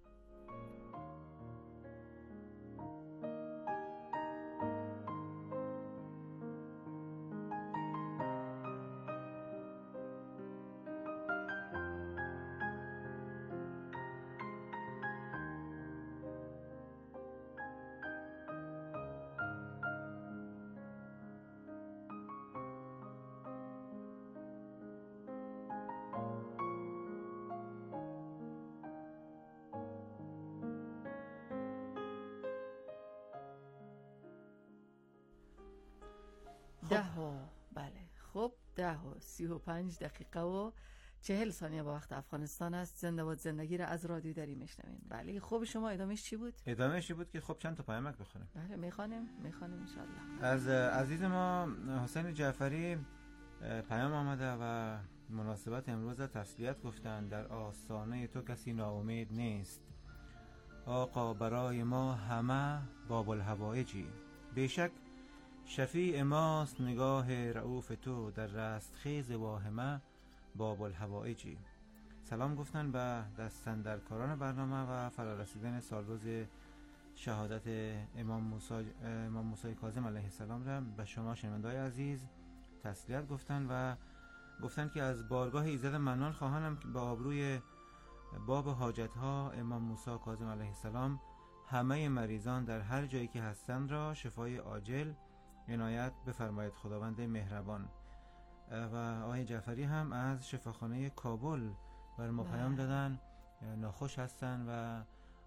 بله خب 10:35 و 40 ثانیه با وقت افغانستان است. زنده باد زندگی را از رادیو دری میشنوین. بله خب شما ادامهش چی بود؟ ادامهش بود که خب چند تا پیامک بخونیم. بله میخوانیم انشالله. از عزیز ما حسین جعفری پیام آمده و مناسبت امروز تسلیت گفتن. در آستانه تو کسی ناامید نیست آقا، برای ما همه باب الحوایجی. بیشک شفیع ماست نگاه رؤوف تو، در رستخیز واهمه باب الحوایجی. سلام گفتن به دستاندرکاران برنامه و فرارسیدن سالروز شهادت امام موسی کاظم علیه السلام را به شما شنونده‌های عزیز تسلیت گفتن و گفتن که از بارگاه ایزد منان خواهانم که به آبروی باب حاجت‌ها امام موسی کاظم علیه السلام همه مریضان در هر جایی که هستند را شفای عاجل عنایت بفرمایید خداوند مهربان. و آقای جعفری هم از شفاخانه کابل بر ما پیام دادن، ناخوش هستن و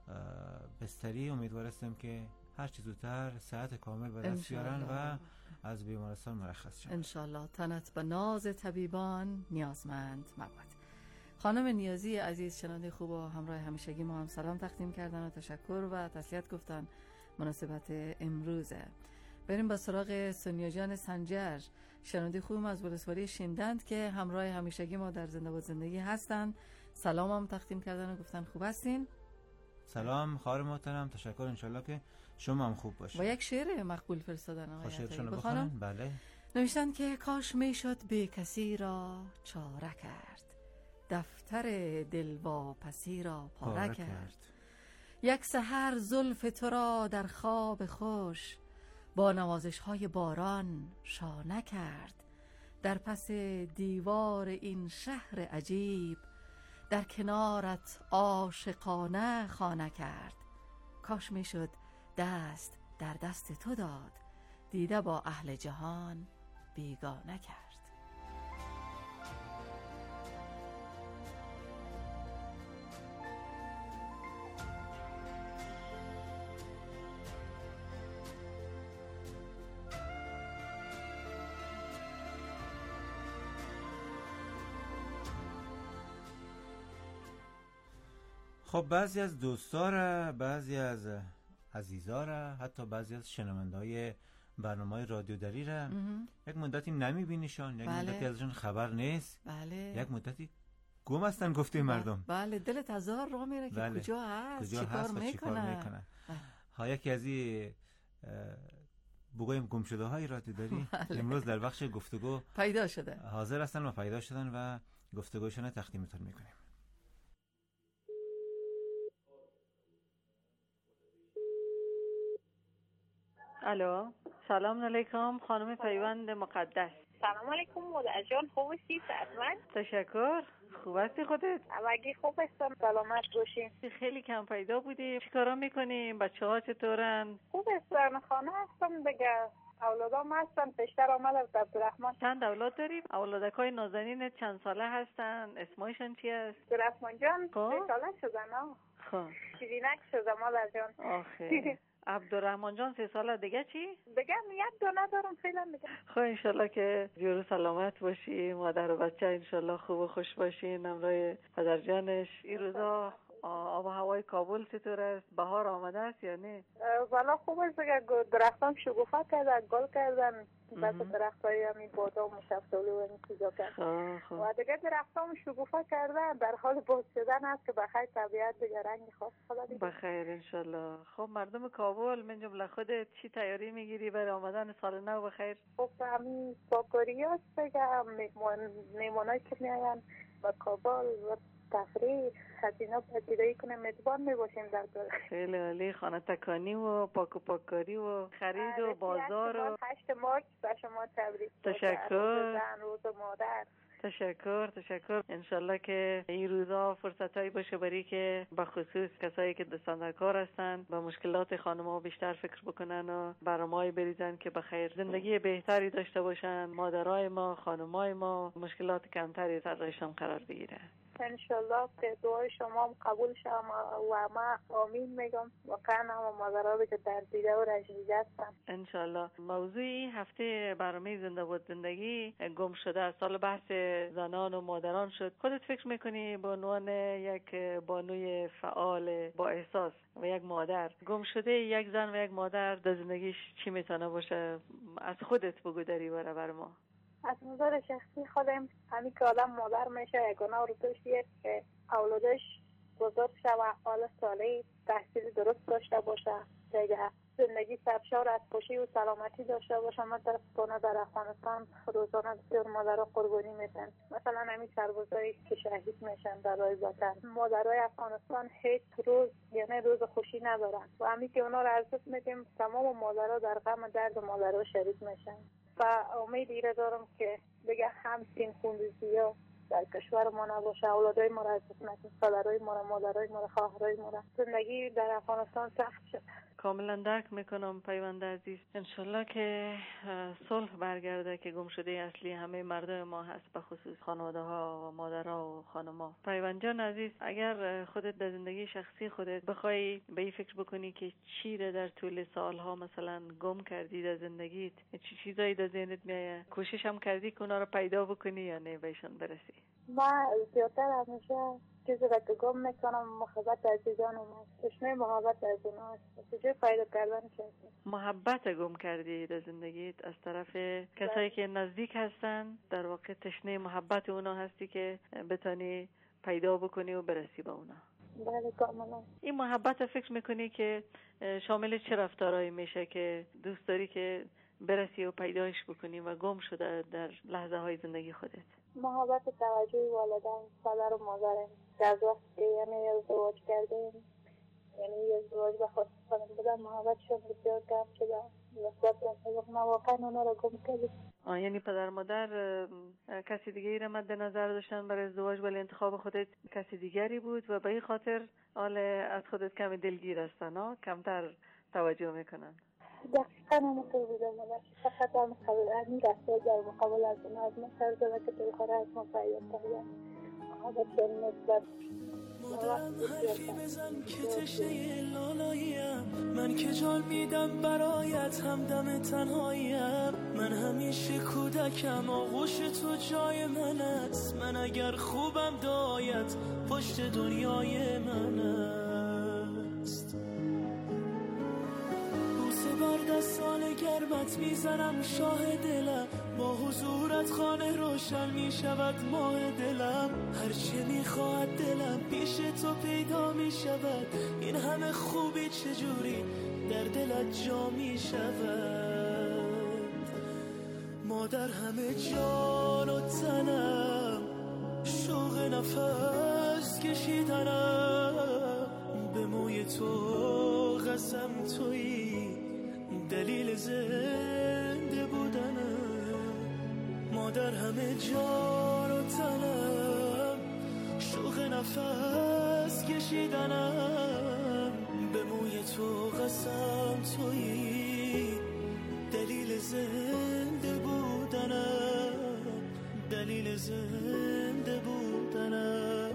بستری امیدوارستم که هر چه زودتر صحت کامل به دست بیارن و از بیمارستان مرخص شن انشالله. تنت به ناز طبیبان نیازمند مباد. خانم نیازی عزیز شنونده خوب و همراه همیشگی ما هم سلام تقدیم کردن و تشکر و تسلیت گفتن مناسبت امروزه. بریم با سراغ سونیا جان سنجر، شنونده خوبم از ولسوالی شیندند که همراه همیشگی ما در زنده باد زندگی هستن. سلام هم تقدیم کردن و گفتن خوب هستین. سلام خواهر محترم، تشکر، انشالله که شما هم خوب باشید. و یک شعر مقبول فرستادن شعرشون رو بخونن. بله. نوشتن که کاش میشد به کسی را چاره کرد، دفتر دلواپسی را پاره کرد. یک سحر زلف تو را در خواب خوش، با نوازش های باران شانه کرد. در پس دیوار این شهر عجیب، در کنارت عاشقانه خانه کرد. کاش میشد دست در دست تو داد، دیده با اهل جهان بیگانه کرد. خب بعضی از دوستا را، بعضی از عزیزا را، حتی بعضی از شنونده‌های برنامه‌های رادیو دری را یک مدتی نمی‌بینیشان، یک مدتی ازشون خبر نیست. بله. یک مدتی گم هستن گفته مردم. بله دلت هزار راه میره که کجا هست، چیکار میکنه. ها یکی از این بگویم گمشده هایی را داری امروز در بخش گفتگو پیدا شده، حاضر هستن و پیدا شدن و گفتگوشون تقدیمتون میکنیم. الو، سلام علیکم خانم پیوند مقدس. سلام علیکم مادر جان، خوب هستی؟ سلامت؟ تشکر. خوب هستی خودت؟ همگی خوب هستم، سلامت باشین. خیلی کم پیدا بودیم. چیکارا میکنیم؟ بچه‌ها چطورن؟ خوب هستن، خانه هستم دیگه. اولادام هستن، پیشتر آمد از عبدالرحمن. چند اولاد داریم؟ اولادکای نازنین چند ساله هستن؟ اسمایشون چی است؟ عبدالرحمن جان 3 ساله شدن ها. خب شیرینک شده مادر جان. آخه عبدالرحمن جان 3 ساله، دیگه چی؟ دیگه یک دونه دارم فعلا دیگه. خب انشالله که جور و سلامت باشی، مادر و بچه انشالله خوب و خوش باشین همراه پدر جانش. این روزا آب و هوای کابل چطور است؟ بهار آمده است یا نه؟ والا خوب است دیگه، درختان شکوفه کردن، گل کردن، بس درختای همین بادام و شفتالو و این چیزا کردن و دیگه درختان شکوفه کردن، در حال باز شدن است که بخیر طبیعت دیگه رنگ خاص خدا دیگه. بخیر انشالله. خب مردم کابل من جمله خودت چی تیاری میگیری برای آمدن سال نو بخیر؟ خب همین پاکاری هست دیگه، میمونایی که میاین با کابل و تفریح هزینه پذیرایی کنیم، میزبان میباشیم در دور. خیلی عالی. خانه تکانی و پاکاری و خرید و بازار و 8 مارس به شما تبریک. تشکر. روز مادر. تشکر. انشالله که این روزا فرصتایی باشه برای که به خصوص کسایی که دستان کار هستن به مشکلات خانم‌ها بیشتر فکر بکنن و برنامه‌ای بریزن که بخیر زندگی بهتری داشته باشن. مادرای ما، خانمای ما مشکلات کمتری سرشان قرار بگیره. انشالله که دعای شما هم قبول شه و ما آمین میگم. واقعا هم مادرها که در دیده و رنجیده هستن. انشالله. موضوع این هفته برنامه زنده بود زندگی گم شده سال بحث زنان و مادران شد. خودت فکر میکنی به عنوان یک بانوی فعال با احساس و یک مادر، گم شده یک زن و یک مادر در زندگیش چی میتونه باشه؟ از خودت بگو دری بر ما. از نظر شخصی خودم همین که آدم مادر میشه یگانه آرزویه که اولادش بزرگ شه و حال صالح تحصیل درست داشته باشه، دیگه زندگی سرشار از خوشی و سلامتی داشته باشه. متاسفانه در افغانستان روزانه بسیار مادرها قربانی میشن، مثلا همین سربازایی که شهید میشن در راه وطن. مادرای افغانستان هیچ روز یعنی روز خوشی ندارن و همین که اونا رو ارزش میدیم، تمام مادرها در غم درد مادرها شریک میشن و امید ایره دارم که دیگه هم سین خوندوزی ها در کشور ما نباشه، اولادای ما را ارزش ندیم، پدرای ما را، مادرای ما را، خواهرای ما را. زندگی در افغانستان سخت شد. کاملا درک میکنم پیوند عزیز. انشالله که صلح برگرده که گم شده اصلی همه مردم ما هست، به خصوص خانواده ها و مادرها و خانما. پیوند جان عزیز، اگر خودت در زندگی شخصی خودت بخوای به این فکر بکنی که چی را در طول سالها مثلا گم کردی در زندگیت، چی چیزایی در ذهنت میاد؟ کوشش هم کردی که اونا رو پیدا بکنی یا نه بهشون برسی؟ من زیادتر همیشه چیزی را که گم میکنم محبت عزیزانم هست، تشنه محبت از اونا هست. چجوری پیدا کردن کردی؟ محبت گم کردی در زندگیت از طرف کسایی که نزدیک هستن، در واقع تشنه محبت اونا هستی که بتانی پیدا بکنی و برسی به اونا. بله کاملا. این محبت فکر میکنی که شامل چه رفتارهایی میشه که دوست داری که برسی و پیدایش بکنی و گم شده در لحظه های زندگی خودت؟ محبت توجه والدین، پدر و مادرم. در وقتی که یعنی ازدواج کردیم، یعنی ازدواج به خود کنم بودم، محبتشون بسیار کم شده. من واقعا اونا رو گم کردم. یعنی پدر مادر کسی دیگری را مد نظر داشتن برای ازدواج، ولی انتخاب خودت کسی دیگری بود و به این خاطر از خودت کمی دلگیر هستن، کمتر توجه میکنن. دقیقا همونطور بودم. فقط هم همین رفتار در مقابل از اون از ما سر داده که دلخوره از ما فریاد کردن. محبتشون نسبت مادرم حرفی بزن که تشنه لالاییم، من که جال میدم برایت همدم تنهاییم. من همیشه کودکم، آغوش تو جای من است. من اگر خوبم دایت پشت دنیای من است. بوسه بر دستان گرمت میزنم شاه دلم، با حضورت خانه روشن میشود ماه دلم. هرچه میخواهد دلم پیش تو پیدا میشود. این همه خوبی چجوری در دلت جا میشود. مادر همه جان و تنم، شوق نفس کشیدنم، به موی تو قسم تویی، دلیل زنده بودنم. مادر همه جان و تنم، شوق نفس کشیدنم، به موی تو قسم تویی، دلیل زنده بودنم، دلیل زنده بودنم.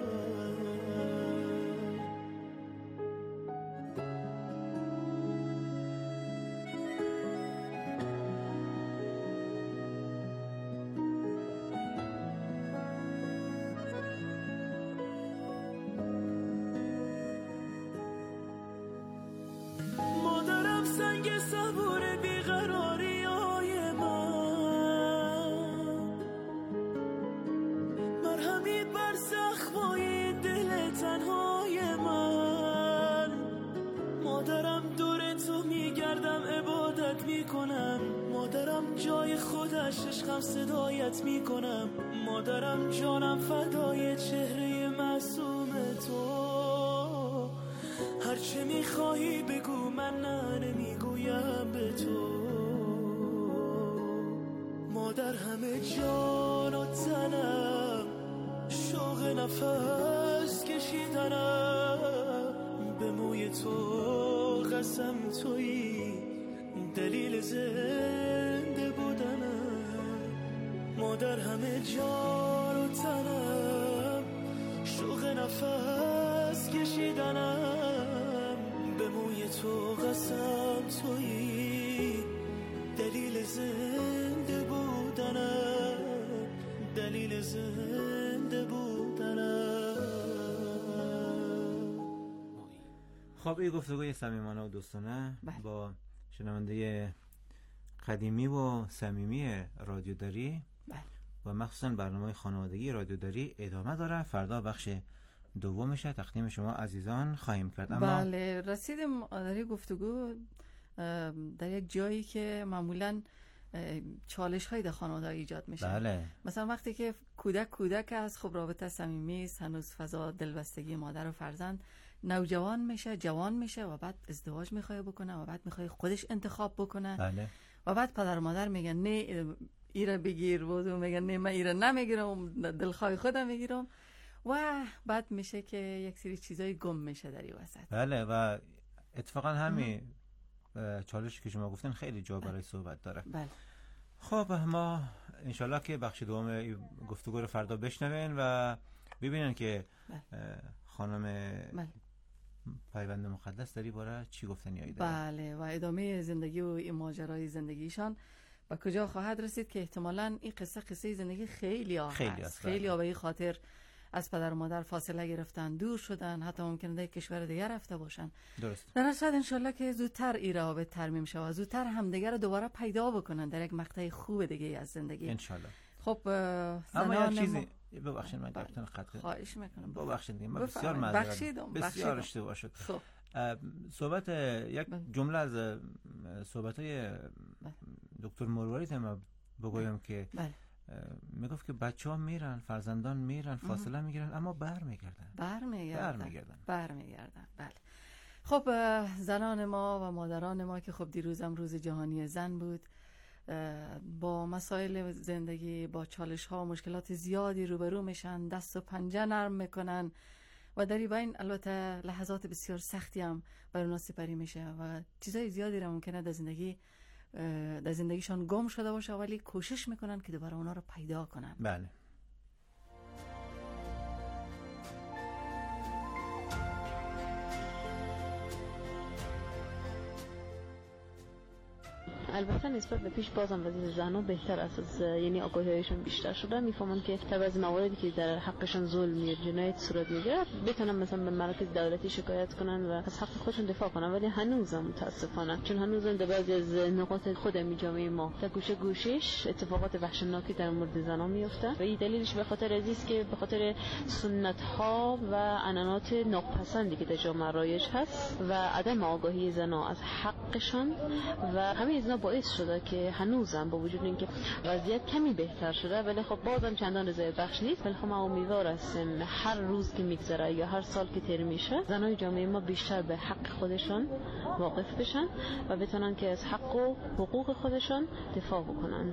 مادرم سنگ صبور بیقراری های من، مرهمی بر زخمای دل تنهای من. مادرم دور تو میگردم عبادت میکنم، مادرم جای خودش عشقم صدایت میکنم. مادرم جانم فدای چهره معصوم تو، هرچه میخواهی بگو من نه نمیگویم به تو. مادر همه جان و تنم، شوق نفس کشیدنم، به موی تو قسم تویی، دلیل زنده بودنم. مادر همه جان و تنم، شوق نفس کشیدنم، به موی تو قسم تویی، دلیل زنده بودنم، دلیل زنده بودنم. خب این گفتگوی صمیمانه و دوستانه با شنونده قدیمی و صمیمی رادیو دری و مخصوصا برنامه خانوادگی رادیو دری ادامه داره. فردا بخش دومش تقدیم شما عزیزان خواهیم کرد. اما بله رسیدیم در گفتگو در یک جایی که معمولا چالش های در خانواده ایجاد میشه. بله. مثلا وقتی که کودک است، خب رابطه صمیمی است، هنوز فضا دلبستگی مادر و فرزند، نوجوان میشه، جوان میشه و بعد ازدواج میخواد بکنه و بعد میخواد خودش انتخاب بکنه. بله. و بعد پدر و مادر میگن نه ایره بگیر، و میگن نه من ایره نمیگیرم، دلخواه خودم میگیرم و بعد میشه که یک سری چیزای گم میشه در این وسط. بله و اتفاقا همین چالشی که شما گفتن خیلی جا برای صحبت داره. بله. خب ما انشالله که بخش دوم گفتگو رو فردا بشنوین و ببینن که خانم پیوند مقدس در این باره چی گفتن یایی داره. بله و ادامه زندگی و این ماجرای زندگیشان به کجا خواهد رسید که احتمالاً این قصه زندگی خیلی هست. خیلی به این خاطر از پدر و مادر فاصله گرفتن، دور شدن، حتی ممکنه در کشور دیگر رفته باشن. درست. در اصل انشالله که زودتر این روابط ترمیم شود، زودتر همدیگر رو دوباره پیدا بکنن در یک مقطع خوب دیگه از زندگی انشالله. خب اما یک چیزی ببخشید من گفتم قطع خواهش میکنم. ببخشید دیگه من بسیار معذرت، بسیار اشتباه شد. خب صحبت یک جمله از صحبت‌های دکتر مرواری ما بگویم که میگفت که بچه‌ها میرن، فرزندان میرن، فاصله میگیرن اما برمیگردن. بله. خب زنان ما و مادران ما که خب دیروزم روز جهانی زن بود، با مسائل زندگی، با چالش ها و مشکلات زیادی روبرو میشن، دست و پنجه نرم میکنن و در این بین البته لحظات بسیار سختی هم بر اونا سپری میشه و چیزای زیادی رو ممکنه در زندگیشان گم شده باشه ولی کوشش میکنن که دوباره اونا رو پیدا کنن. بله. البته نسبت به پیش بازم وضعیت زنها بهتر است، یعنی آگاهیشون بیشتر شده، میفهمن که تا از مواردی که در حقشون ظلم یا جنایت صورت میگیره بتونن مثلا به مراکز دولتی شکایت کنن و از حق خودشون دفاع کنن. ولی هنوزم متاسفانه چون هنوزم در بعضی از نقاط خود جامعه ما تا گوشش اتفاقات وحشتناکی در مورد زنان میفته و این دلیلش به خاطر از است که به خاطر سنت ها و عنعنات ناپسندی که در جامعه رایج هست و عدم آگاهی زنان از حقشون و همه اینا باعث شده که هنوزم با وجود اینکه وضعیت کمی بهتر شده ولی خب بازم چندان رضایت بخش نیست. ولی خب ما امیدوار هستیم هر روز که میگذره یا هر سال که تیر میشه زنای جامعه ما بیشتر به حق خودشان واقف بشن و بتونن که از حق و حقوق خودشان دفاع بکنن.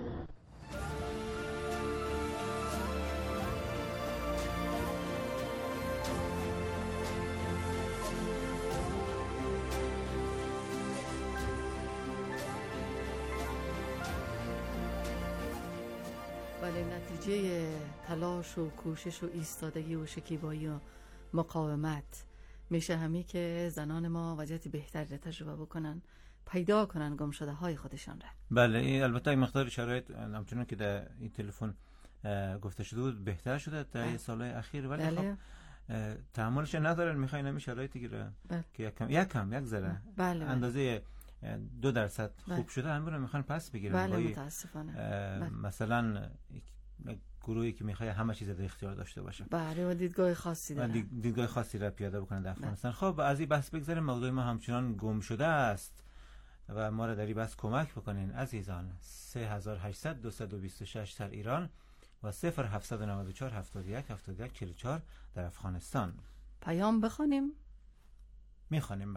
ولی نتیجه تلاش و کوشش و ایستادگی و شکیبایی و مقاومت میشه همی که زنان ما وضعیت بهتری را تجربه بکنن، پیدا کنن گم شده های خودشان را. بله این البته این مقدار شرایط همچنان که در این تلفن گفته شده بود بهتر شده در این سالهای اخیر، ولی خب تحملش ندارن، میخواین همین شرایطی که یک ذره اندازه 2% خوب شده همون رو میخوان پس بگیرن. بله متاسفانه. مثلا گروهی که میخواد همه چیز در اختیار داشته باشه. بله و دیدگاه خاصی دارن. دیدگاه خاصی را پیاده بکنن در افغانستان. خب از این بحث بگذاریم، موضوع ما همچنان گم شده است و ما را در این بحث کمک بکنین عزیزان. 3800 226 در ایران و 0794 71 71 44 در افغانستان. پیام بخونیم؟ میخوانیم.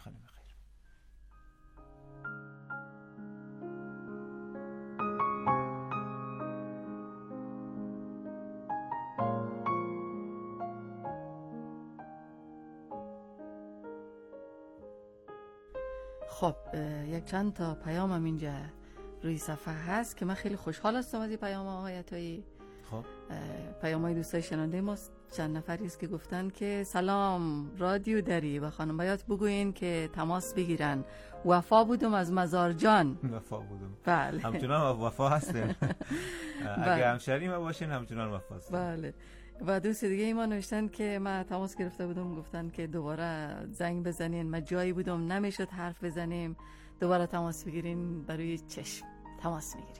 خب یک چند تا پیام هم اینجا روی صفحه هست که من خیلی خوشحال هستم از این پیام آقای عطایی. خب پیام های دوستای شنونده ما چند نفری است که گفتن که سلام رادیو دری و خانم بیات بگوین که تماس بگیرن. وفا بودم از مزار جان. وفا بودم. بله همچنان وفا هستیم. اگه همشهری ما باشین همچنان وفا هستیم. بله. و دوست دیگه ایما نوشتن که من تماس گرفته بودم، گفتن که دوباره زنگ بزنین، من جایی بودم نمیشد حرف بزنیم، دوباره تماس بگیرین، برای چشم تماس میگیریم.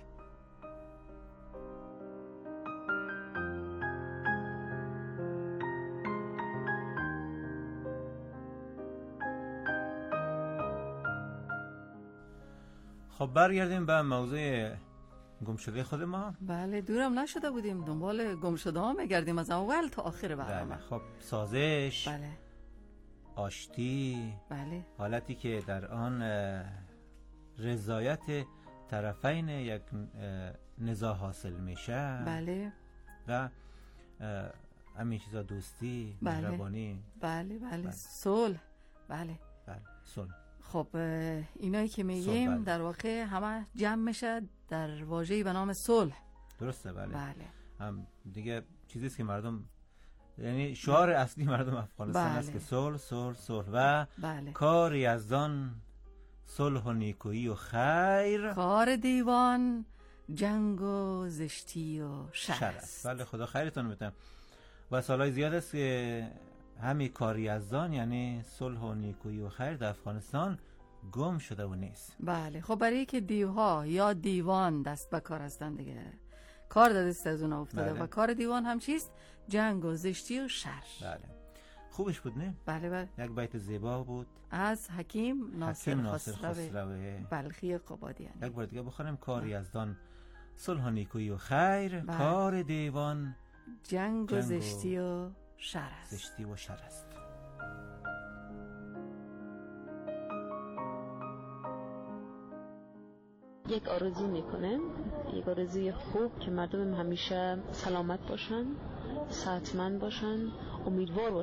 خب برگردیم به موضوع گم شده خود ما. بله دورم نشده بودیم، دنبال گم شده ها میگردیم از اول تا آخر برنامه. بله خب سازش، بله آشتی، بله حالتی که در آن رضایت طرفین یک نزاع حاصل میشه، بله و همین چیزا دوستی، مهربانی، بله صلح، بله صلح. خب اینایی که میگیم در واقع همه جمع میشه در واژه‌ای به نام صلح. درسته بله. بله. دیگه چیزیست که مردم، یعنی شعار اصلی مردم افغانستان است که صلح و کار یزدان صلح و نیکویی و خیر، کار دیوان جنگ و زشتی و شر است. بله خدا خیرتون بده. و سالهای زیاد است که همین کار یزدان یعنی صلح و نیکویی و خیر در افغانستان گم شده و نیست. بله خب برای که دیوها یا دیوان دست به کار هستن دیگه، کار در دست از اون افتاده. و کار دیوان هم چیست؟ جنگ و زشتی و شر. بله خوبش بود نه؟ بله یک بیت زیبا بود از حکیم ناصر خسرو بلخی قبادیانی. یک بار دیگه بخونیم. کار یزدان صلح و نیکویی و خیر، کار دیوان جنگ و زشتی و شر است. یک آرزو میکنم، یک آرزوی خوب که مردم همیشه سلامت باشن، صحتمند باشن، امیدوار باشن